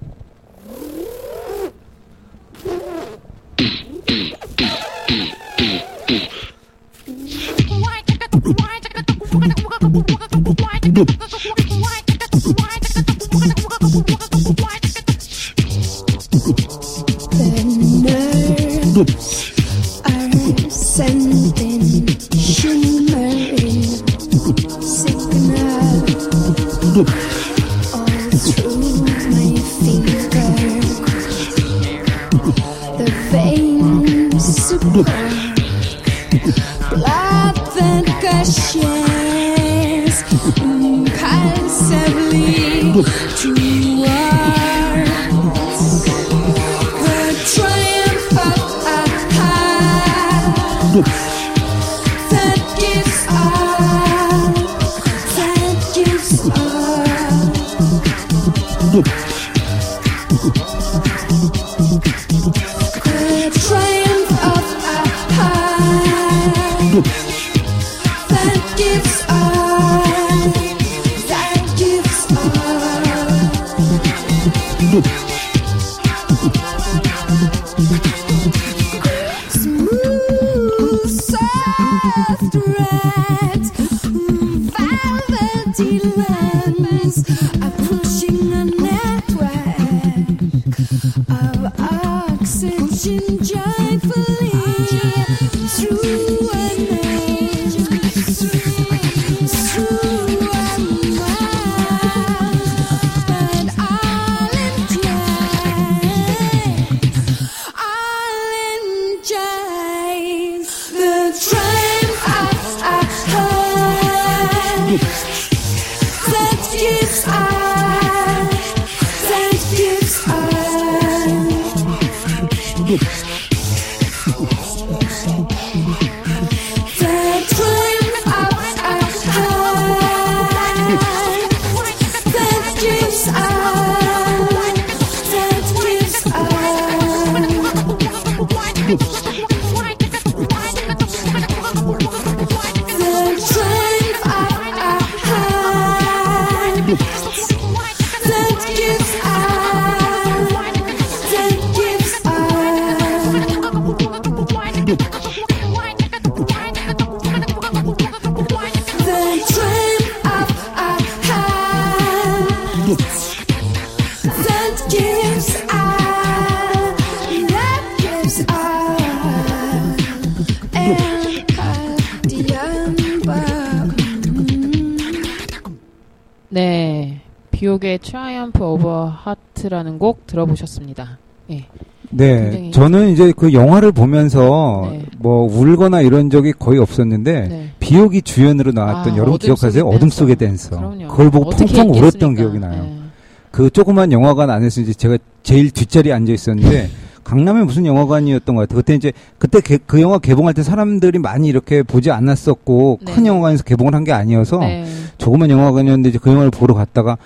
네, 비옥의 Triumph Over Heart라는 곡 들어보셨습니다. 예. 네, 굉장히... 저는 이제 그 영화를 보면서 네. 뭐 울거나 이런 적이 거의 없었는데 네. 비옥이 주연으로 나왔던 여러분 기억하세요? 어둠 속의 댄서. 그럼요. 그걸 보고 펑펑 울었던 있겠습니까? 기억이 나요. 네. 그 조그만 영화관 안에서 이제 제가 제일 뒷자리에 앉아 있었는데 강남에 무슨 영화관이었던 것 같아요. 그때 그 영화 개봉할 때 사람들이 많이 이렇게 보지 않았었고 네. 큰 영화관에서 개봉을 한 게 아니어서 네. 조그만 영화관이었는데 이제 그 영화를 보러 갔다가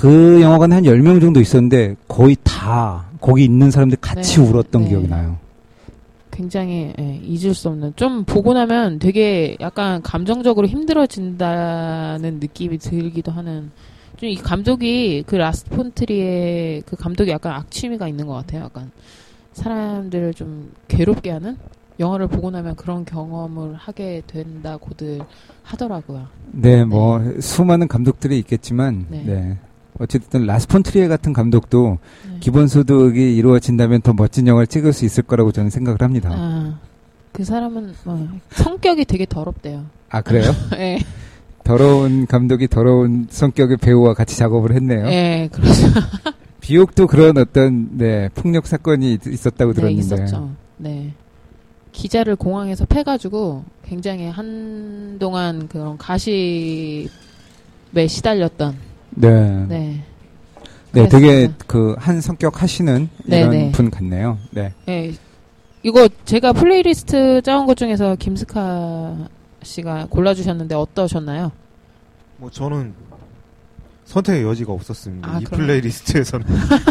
그 영화관에 한 10명 정도 있었는데 거의 다 거기 있는 사람들 같이 네. 울었던 네. 기억이 나요. 굉장히 잊을 수 없는, 좀 보고 나면 되게 약간 감정적으로 힘들어진다는 느낌이 들기도 하는, 좀 이 감독이 그 라스트 폰트리의 그 감독이 약간 악취미가 있는 것 같아요. 약간 사람들을 좀 괴롭게 하는, 영화를 보고 나면 그런 경험을 하게 된다고들 하더라고요. 네, 뭐 수많은 감독들이 있겠지만 네. 네. 어쨌든 라스폰 트리에 같은 감독도 네. 기본소득이 이루어진다면 더 멋진 영화를 찍을 수 있을 거라고 저는 생각을 합니다. 아, 그 사람은 성격이 되게 더럽대요. 아, 그래요? 네. 더러운 감독이 더러운 성격의 배우와 같이 작업을 했네요. 네, 그렇죠. 비옥도 그런 어떤 폭력 사건이 있었다고 네, 들었는데. 있었죠. 네. 기자를 공항에서 패가지고 굉장히 한동안 그런 가십에 시달렸던. 네. 네. 네, 되게 그랬습니다. 그 한 성격 하시는 네, 이런 네. 분 같네요. 네. 네. 이거 제가 플레이리스트 짜온 것 중에서 김스카 씨가 골라주셨는데 어떠셨나요? 뭐 저는 선택의 여지가 없었습니다. 아, 이 그럼. 플레이리스트에서는.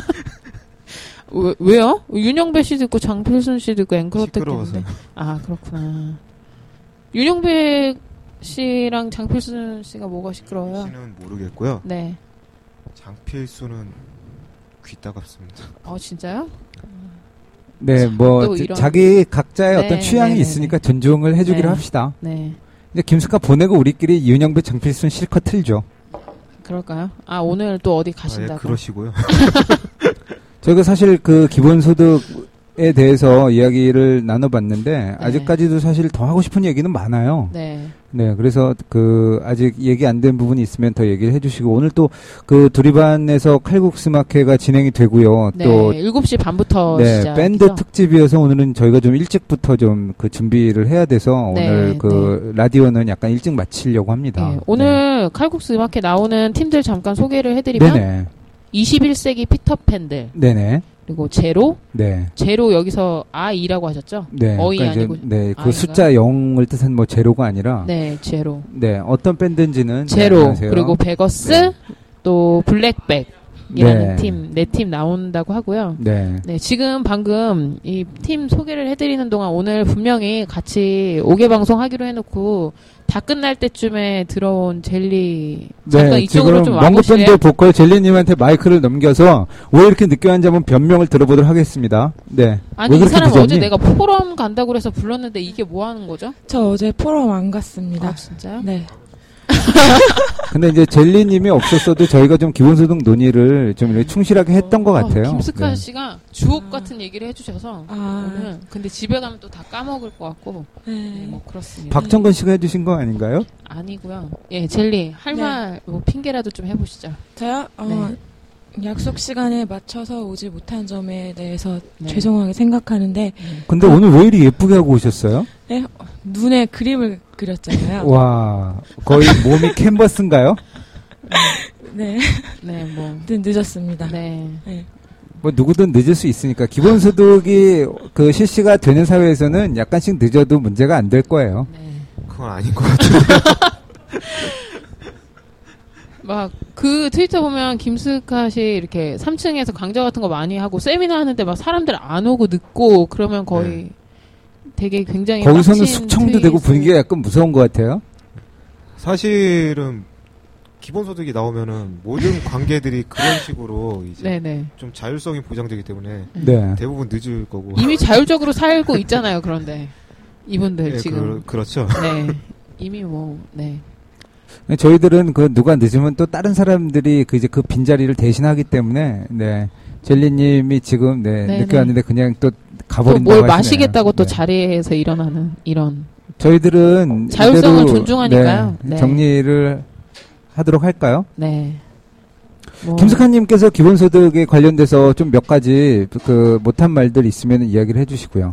왜요? 윤영배 씨도 있고 장필순 씨도 있고 앵커텍 시끄러워서. 때문에. 아, 그렇구나. 윤영배 씨랑 장필순 씨가 뭐가 시끄러워요? 씨는 모르겠고요. 네. 장필수는 귀 따갑습니다. 진짜요? 네, 뭐 또 이런- 자기 각자의 네, 어떤 취향이 네, 네, 있으니까 존중을 해주기로 네. 합시다. 네. 이제 김스카 보내고 우리끼리 윤영배 정필순 실컷 틀죠. 그럴까요? 아, 오늘 또 어디 예, 가신다고. 그러시고요. 저희가 사실 그 기본소득에 대해서 이야기를 나눠봤는데 아직까지도 사실 더 하고 싶은 얘기는 많아요. 네. 네, 그래서 그 아직 얘기 안 된 부분이 있으면 더 얘기를 해주시고 오늘 또 그 두리반에서 칼국수 마켓가 진행이 되고요. 네. 또 7시 반부터 네, 시작이죠. 밴드 특집이어서 오늘은 저희가 좀 일찍부터 좀 그 준비를 해야 돼서 네, 오늘 그 라디오는 약간 일찍 마치려고 합니다. 네. 오늘 칼국수 음악회 나오는 팀들 잠깐 소개를 해드리면 네네. 21세기 피터팬들 네네. 그리고 제로 네. 제로 여기서 아이라고 하셨죠? 네. 어이 그러니까 이제 아니고 네, 그 아이인가요? 숫자 0을 뜻한 뭐 제로가 아니라 네 제로 네, 어떤 밴드인지는 네, 제로 안녕하세요. 그리고 베거스 네. 또 블랙백이라는 네. 팀 네 팀 나온다고 하고요. 네. 네 지금 방금 이 팀 소개를 해드리는 동안 오늘 분명히 같이 5개 방송 하기로 해놓고 다 끝날 때쯤에 들어온 젤리 잠깐 네, 이쪽으로 지금 좀 멍구 와보실래요? 밴드 보컬 젤리님한테 마이크를 넘겨서 왜 이렇게 늦게 왔는지 한번 변명을 들어보도록 하겠습니다. 네. 아니 왜 이 그렇게 사람 늦었니? 어제 내가 포럼 간다고 그래서 불렀는데 이게 뭐 하는 거죠? 저 어제 포럼 안 갔습니다. 아 진짜요? 네. 근데 이제 젤리님이 없었어도 저희가 좀 기본소득 논의를 좀 이렇게 충실하게 했던 것 같아요. 김스카 네. 씨가 주옥 같은 얘기를 해주셔서 아, 오늘 근데 집에 가면 또 다 까먹을 것 같고 네, 네. 뭐 그렇습니다. 박정근 씨가 해주신 거 아닌가요? 아니고요. 예 젤리 할 네. 말 뭐 핑계라도 좀 해보시죠. 저요? 네. 약속 시간에 맞춰서 오지 못한 점에 대해서 네. 죄송하게 생각하는데 근데 오늘 왜 이리 예쁘게 하고 오셨어요? 눈에 그림을 그렸잖아요. 와, 거의 몸이 캔버스인가요? 네. 네 뭐. 늦었습니다. 네. 뭐 누구든 늦을 수 있으니까 기본소득이 그 실시가 되는 사회에서는 약간씩 늦어도 문제가 안 될 거예요. 네. 그건 아닌 것 같아요. 막 그 트위터 보면 김스카 씨 이렇게 3층에서 강좌 같은 거 많이 하고 세미나 하는데 막 사람들 안 오고 늦고 그러면 거의 되게 굉장히 거기서는 빡친 숙청도 되고 트윗을- 분위기가 약간 무서운 것 같아요. 사실은 기본소득이 나오면은 모든 관계들이 그런 식으로 이제 네네. 좀 자율성이 보장되기 때문에 네. 대부분 늦을 거고. 이미 자율적으로 살고 있잖아요. 그런데 이분들 네, 지금 그렇죠. 네 이미 뭐 네. 저희들은 그 누가 늦으면 또 다른 사람들이 그 이제 그 빈자리를 대신하기 때문에 네. 젤리님이 지금 네, 네네. 늦게 왔는데 그냥 또 또 가버린다고 뭘 하시네요. 마시겠다고 또 네. 자리에서 일어나는 이런 저희들은 자율성을 이대로, 존중하니까요. 네, 네. 정리를 하도록 할까요? 네. 뭐, 김숙환님께서 기본소득에 관련돼서 좀 몇 가지 그 못한 말들 있으면 이야기를 해주시고요.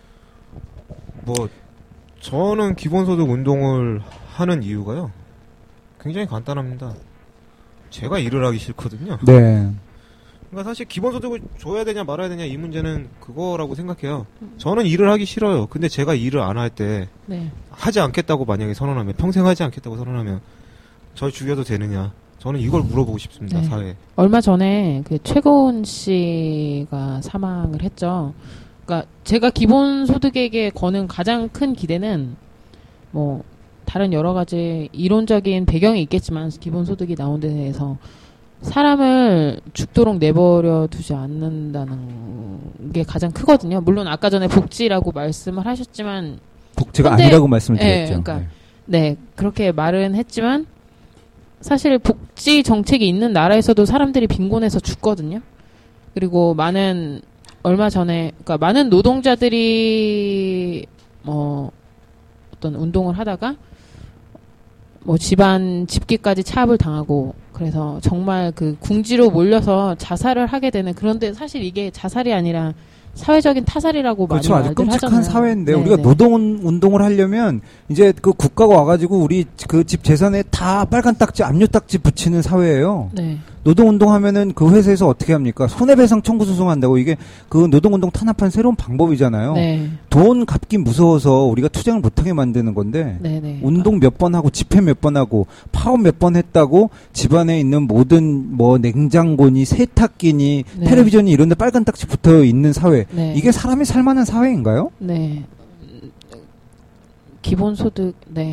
뭐 저는 기본소득 운동을 하는 이유가요. 굉장히 간단합니다. 제가 일을 하기 싫거든요. 네. 그러니까 사실 기본소득을 줘야 되냐 말아야 되냐 이 문제는 그거라고 생각해요. 저는 일을 하기 싫어요. 근데 제가 일을 안 할 때 네. 하지 않겠다고 만약에 선언하면 평생 하지 않겠다고 선언하면 저 죽여도 되느냐. 저는 이걸 물어보고 싶습니다. 네. 사회에. 얼마 전에 그 최고은 씨가 사망을 했죠. 그러니까 제가 기본소득에게 거는 가장 큰 기대는 뭐 다른 여러 가지 이론적인 배경이 있겠지만 기본소득이 나온 데 대해서 사람을 죽도록 내버려 두지 않는다는 게 가장 크거든요. 물론 아까 전에 복지라고 말씀을 하셨지만 복지가 근데- 아니라고 말씀을 네, 드렸죠. 그러니까 네, 그렇게 말은 했지만 사실 복지 정책이 있는 나라에서도 사람들이 빈곤해서 죽거든요. 그리고 많은 얼마 전에 그러니까 많은 노동자들이 어떤 운동을 하다가 뭐 집안 집기까지 차압을 당하고 그래서 정말 그 궁지로 몰려서 자살을 하게 되는 그런데 사실 이게 자살이 아니라 사회적인 타살이라고 그렇죠. 많이 아주 말들 끔찍한 하잖아요. 사회인데 네, 우리가 네. 노동 운동을 하려면 이제 그 국가가 와가지고 우리 그 집 재산에 다 빨간 딱지, 압류 딱지 붙이는 사회예요. 네. 노동 운동하면은 그 회사에서 어떻게 합니까? 손해배상 청구 소송한다고 이게 그 노동 운동 탄압한 새로운 방법이잖아요. 네. 돈 갚기 무서워서 우리가 투쟁을 못하게 만드는 건데 네, 네. 운동 몇 번 하고 집회 몇 번 하고 파업 몇 번 했다고 집안에 있는 모든 뭐 냉장고니 세탁기니 네. 텔레비전이 이런 데 빨간 딱지 붙어 있는 사회. 네. 이게 사람이 살만한 사회인가요? 네. 기본소득, 네.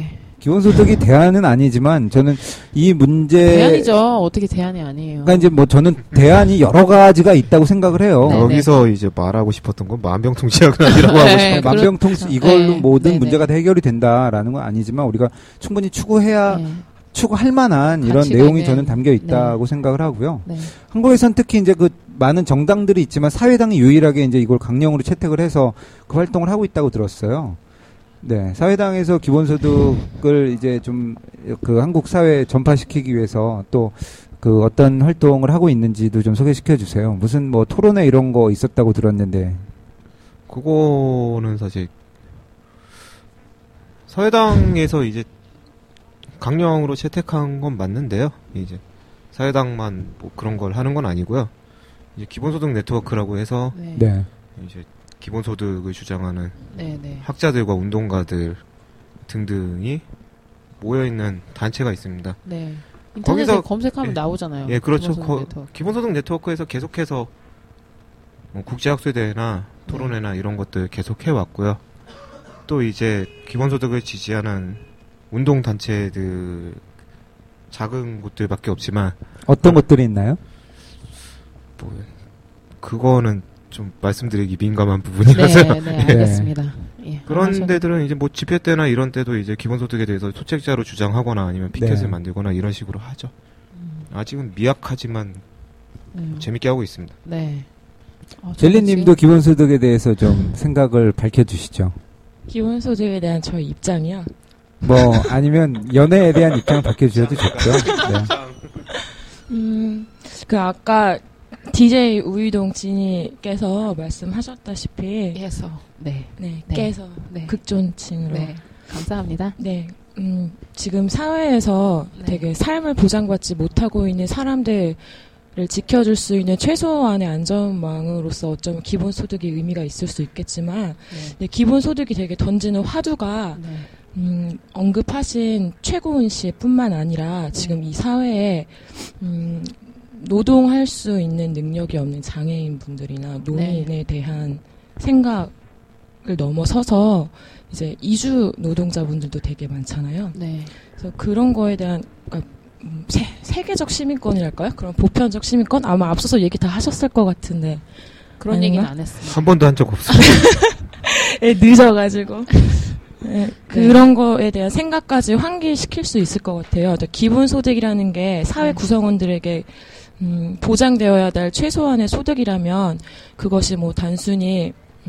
기본소득이 대안은 아니지만 저는 이 문제 대안이죠. 어떻게 대안이 아니에요. 그러니까 이제 뭐 저는 대안이 여러 가지가 있다고 생각을 해요. 네. 여기서 이제 말하고 싶었던 건 만병통치약은 아니라고 하고 네, 싶어요. 만병통치 그렇죠. 이걸로 네. 모든 네, 문제가 네. 다 해결이 된다라는 건 아니지만 우리가 충분히 추구할 만한 이런 가치가 내용이 있는. 저는 담겨 있다고 생각을 하고요. 네. 한국에선 특히 이제 그 많은 정당들이 있지만 사회당이 유일하게 이제 이걸 강령으로 채택을 해서 그 활동을 하고 있다고 들었어요. 네, 사회당에서 기본소득을 이제 좀 그 한국 사회에 전파시키기 위해서 또 그 어떤 활동을 하고 있는지도 좀 소개시켜 주세요. 무슨 뭐 토론회 이런 거 있었다고 들었는데. 그거는 사실 사회당에서 이제 강령으로 채택한 건 맞는데요. 이제 사회당만 뭐 그런 걸 하는 건 아니고요. 이제 기본소득 네트워크라고 해서 네. 네. 이제 기본소득을 주장하는 네. 네. 학자들과 운동가들 등등이 모여있는 단체가 있습니다. 네. 인터넷에 거기서- 검색하면 예. 나오잖아요. 예, 그렇죠. 기본소득 네트워크. 기본소득 네트워크에서 계속해서 뭐 국제학술대회나 토론회나 이런 것들 계속 해왔고요. 또 이제 기본소득을 지지하는 운동단체들 작은 곳들밖에 없지만 어떤 것들이 있나요? 뭐 그거는 좀 말씀드리기 민감한 부분이라서 네, 네, 알겠습니다. 예. 그런 하셔도- 데들은 이제 뭐 집회 때나 이런 때도 이제 기본소득에 대해서 소책자로 주장하거나 아니면 피켓을 네. 만들거나 이런 식으로 하죠. 아직은 미약하지만 재밌게 하고 있습니다. 네. 젤리님도 기본소득에 대해서 좀 생각을 밝혀주시죠. 기본소득에 대한 저의 입장이요. 뭐 아니면 연애에 대한 입장을 밝혀주셔도 좋고요. 네. 그 아까 DJ 우이동 진이께서 말씀하셨다시피 해서 네. 네, 네. 깨서 네. 극존칭으로 네. 감사합니다. 네, 지금 사회에서 네. 되게 삶을 보장받지 못하고 있는 사람들을 지켜줄 수 있는 최소한의 안전망으로서 어쩌면 기본소득이 의미가 있을 수 있겠지만, 네. 네, 기본소득이 되게 던지는 화두가, 네. 언급하신 최고은 씨뿐만 아니라 지금 이 사회에, 노동할 수 있는 능력이 없는 장애인 분들이나 노인에 대한 생각을 넘어서서 이제 이주 노동자분들도 되게 많잖아요. 네. 그래서 그런 거에 대한 그러니까 세계적 시민권이랄까요? 그런 보편적 시민권? 아마 앞서서 얘기 다 하셨을 것 같은데 그런 아닌가? 얘기는 안 했습니다. 한 번도 한 적 없어요. 늦어가지고 네, 그런 거에 대한 생각까지 환기시킬 수 있을 것 같아요. 기본소득이라는 게 사회 구성원들에게 보장되어야 될 최소한의 소득이라면 그것이 뭐 단순히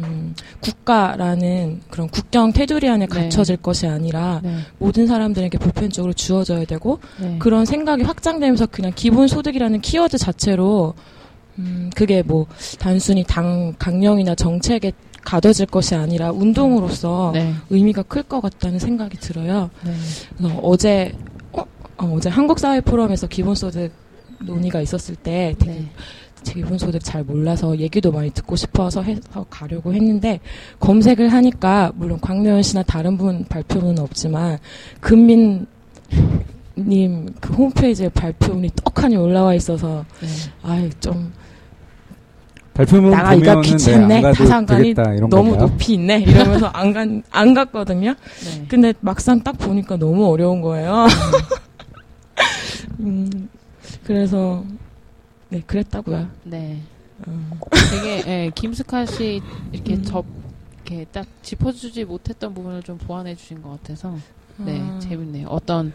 국가라는 그런 국경 테두리 안에 갇혀질 것이 아니라 모든 사람들에게 보편적으로 주어져야 되고 그런 생각이 확장되면서 그냥 기본소득이라는 키워드 자체로 그게 뭐 단순히 강령이나 정책에 가둬질 것이 아니라 운동으로서 의미가 클 것 같다는 생각이 들어요. 그래서 어제 한국사회포럼에서 기본소득 논의가 있었을 때 되게 기본소득 잘 몰라서 얘기도 많이 듣고 싶어서 해서 가려고 했는데 검색을 하니까 물론 광명현 씨나 다른 분 발표는 없지만 금민님 그 홈페이지에 발표문이 떡하니 올라와 있어서 아이 좀 발표문 나가기가 보면은 귀찮네. 안 가도 타산관이 되겠다, 이런 너무 건가요? 높이 있네. 이러면서 안 갔거든요. 근데 막상 딱 보니까 너무 어려운 거예요. 그래서 네 그랬다고요. 네. 되게 김스카 씨 이렇게 이렇게 딱 짚어주지 못했던 부분을 좀 보완해 주신 것 같아서 네 재밌네요.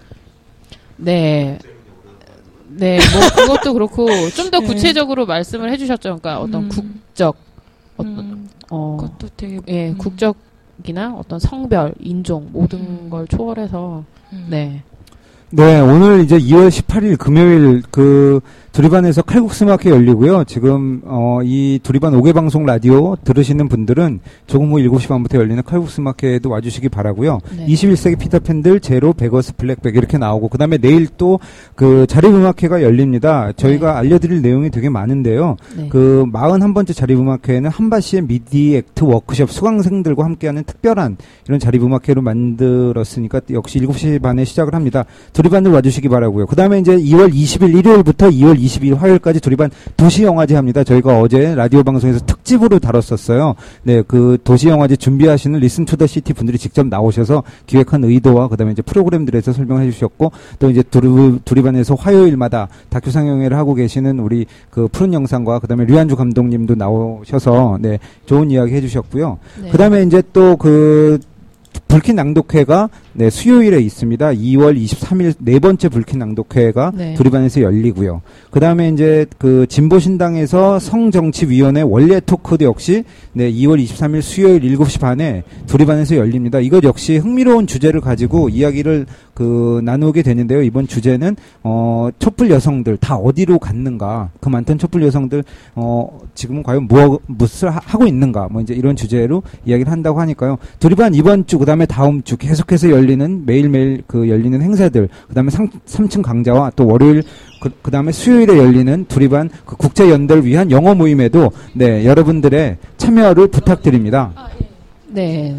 네, 뭐 그것도 그렇고 좀 더 구체적으로 말씀을 해주셨죠. 그러니까 어떤 국적, 그것도 되게 국적이나 어떤 성별, 인종 모든 걸 초월해서 네. 네, 오늘 이제 2월 18일 금요일 그 두리반에서 칼국수 마켓 열리고요. 지금 이 두리반 5개 방송 라디오 들으시는 분들은 조금 후 7시 반부터 열리는 칼국수 마켓에도 와주시기 바라고요. 네. 21세기 피터팬들, 제로, 베거스, 블랙백 이렇게 나오고 그다음에 내일 또 그 자립음악회가 열립니다. 저희가 알려드릴 내용이 되게 많은데요. 네. 그 41번째 자립음악회는 한바시의 미디 액트 워크숍 수강생들과 함께하는 특별한 이런 자립음악회로 만들었으니까 역시 7시 반에 시작을 합니다. 두리반들 와주시기 바라고요. 그 다음에 이제 2월 20일 일요일부터 2월 22일 화요일까지 두리반 도시영화제 합니다. 저희가 어제 라디오 방송에서 특집으로 다뤘었어요. 네, 그 도시영화제 준비하시는 리슨 투 더 시티 분들이 직접 나오셔서 기획한 의도와 그다음에 이제 프로그램들에서 설명해 주셨고, 또 이제 두리반에서 화요일마다 다큐 상영회를 하고 계시는 우리 그 푸른 영상과 그다음에 류한주 감독님도 나오셔서 네, 좋은 이야기 해 주셨고요. 네. 그다음에 이제 또 그 불킨 낭독회가 네, 수요일에 있습니다. 2월 23일 네 번째 불킨 낭독회가 네. 두리반에서 열리고요. 그다음에 이제 그 진보신당에서 성정치위원회 원래 토크도 역시 네, 2월 23일 수요일 7시 반에 두리반에서 열립니다. 이것 역시 흥미로운 주제를 가지고 이야기를 그 나누게 되는데요. 이번 주제는 촛불 여성들 다 어디로 갔는가? 그 많던 촛불 여성들 지금은 과연 무엇을 하고 있는가? 뭐 이제 이런 주제로 이야기를 한다고 하니까요. 두리반 이번 주 그다음에 다음 주 계속해서 열리는 매일매일 그 열리는 행사들, 그다음에 3층 강좌와 또 월요일 그다음에 수요일에 열리는 두리반 그 국제 연대를 위한 영어 모임에도 네, 여러분들의 참여를 부탁드립니다. 네.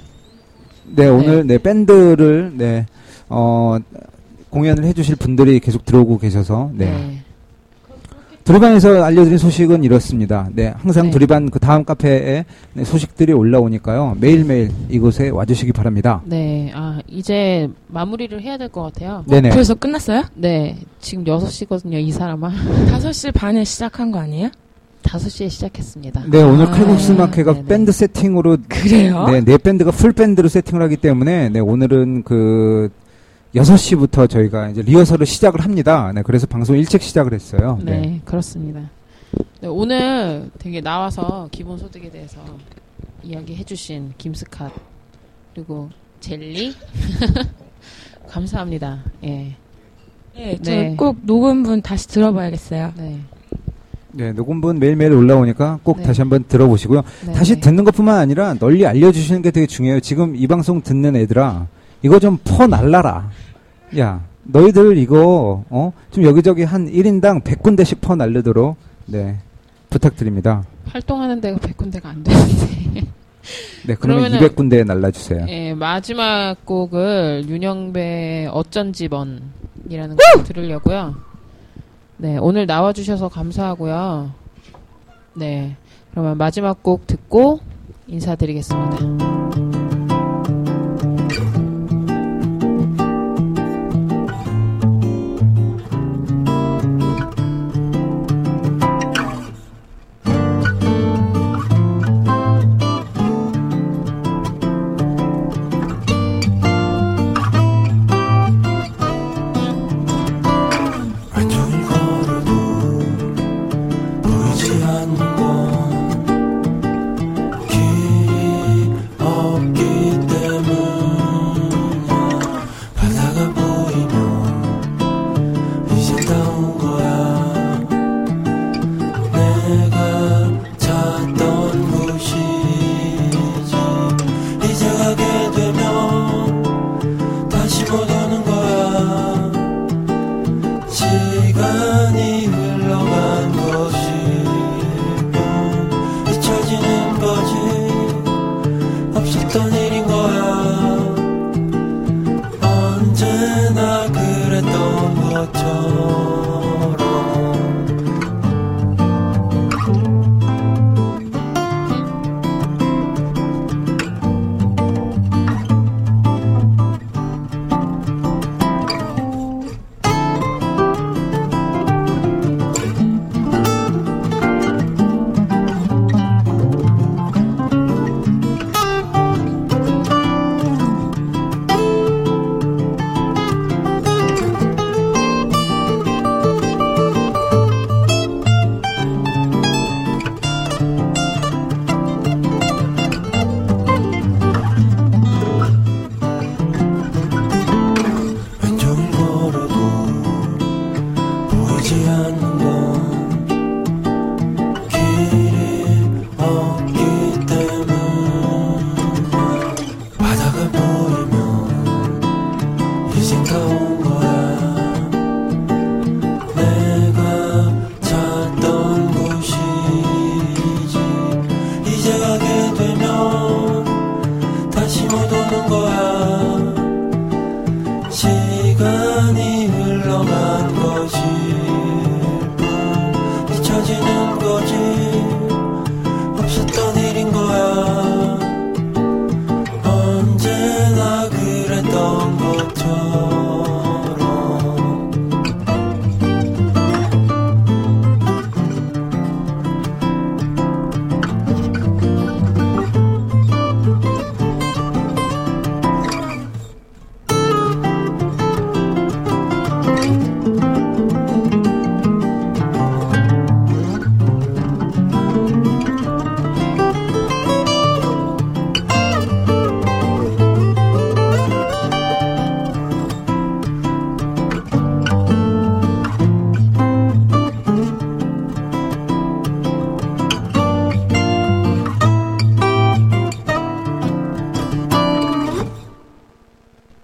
네, 오늘 네, 밴드를 네, 공연을 해주실 분들이 계속 들어오고 계셔서 네. 두리반에서 알려드린 소식은 이렇습니다. 네, 항상 네. 두리반 그 다음 카페에 네, 소식들이 올라오니까요. 매일매일 이곳에 와주시기 바랍니다. 네, 이제 마무리를 해야 될 것 같아요. 네네. 벌써 끝났어요? 네, 지금 6시거든요, 이 사람아. 5시 반에 시작한 거 아니에요? 5시에 시작했습니다. 네, 오늘 칼국수 마켓가 밴드 세팅으로. 그래요? 네, 네 밴드가 풀 밴드로 세팅을 하기 때문에, 네, 오늘은 6시부터 저희가 이제 리허설을 시작을 합니다. 네, 그래서 방송 일찍 시작을 했어요. 네, 그렇습니다. 네, 오늘 되게 나와서 기본소득에 대해서 이야기해주신 김스캇, 그리고 젤리. 감사합니다. 예. 네, 저 꼭 녹음분 다시 들어봐야겠어요. 네. 네, 녹음분 매일매일 올라오니까 꼭 네. 다시 한번 들어보시고요. 네. 다시 듣는 것뿐만 아니라 널리 알려주시는 게 되게 중요해요. 지금 이 방송 듣는 애들아, 이거 좀 퍼날라라. 야, 너희들 이거 좀 여기저기 한 1인당 100군데씩 퍼날르도록 네, 부탁드립니다. 활동하는 데가 100군데가 안 되는데. 네, 그러면 200군데에 날라주세요. 예, 마지막 곡을 윤영배의 어쩐지 먼이라는 곡 들으려고요. 네, 오늘 나와주셔서 감사하고요. 네, 그러면 마지막 곡 듣고 인사드리겠습니다. 길이 했던 것처럼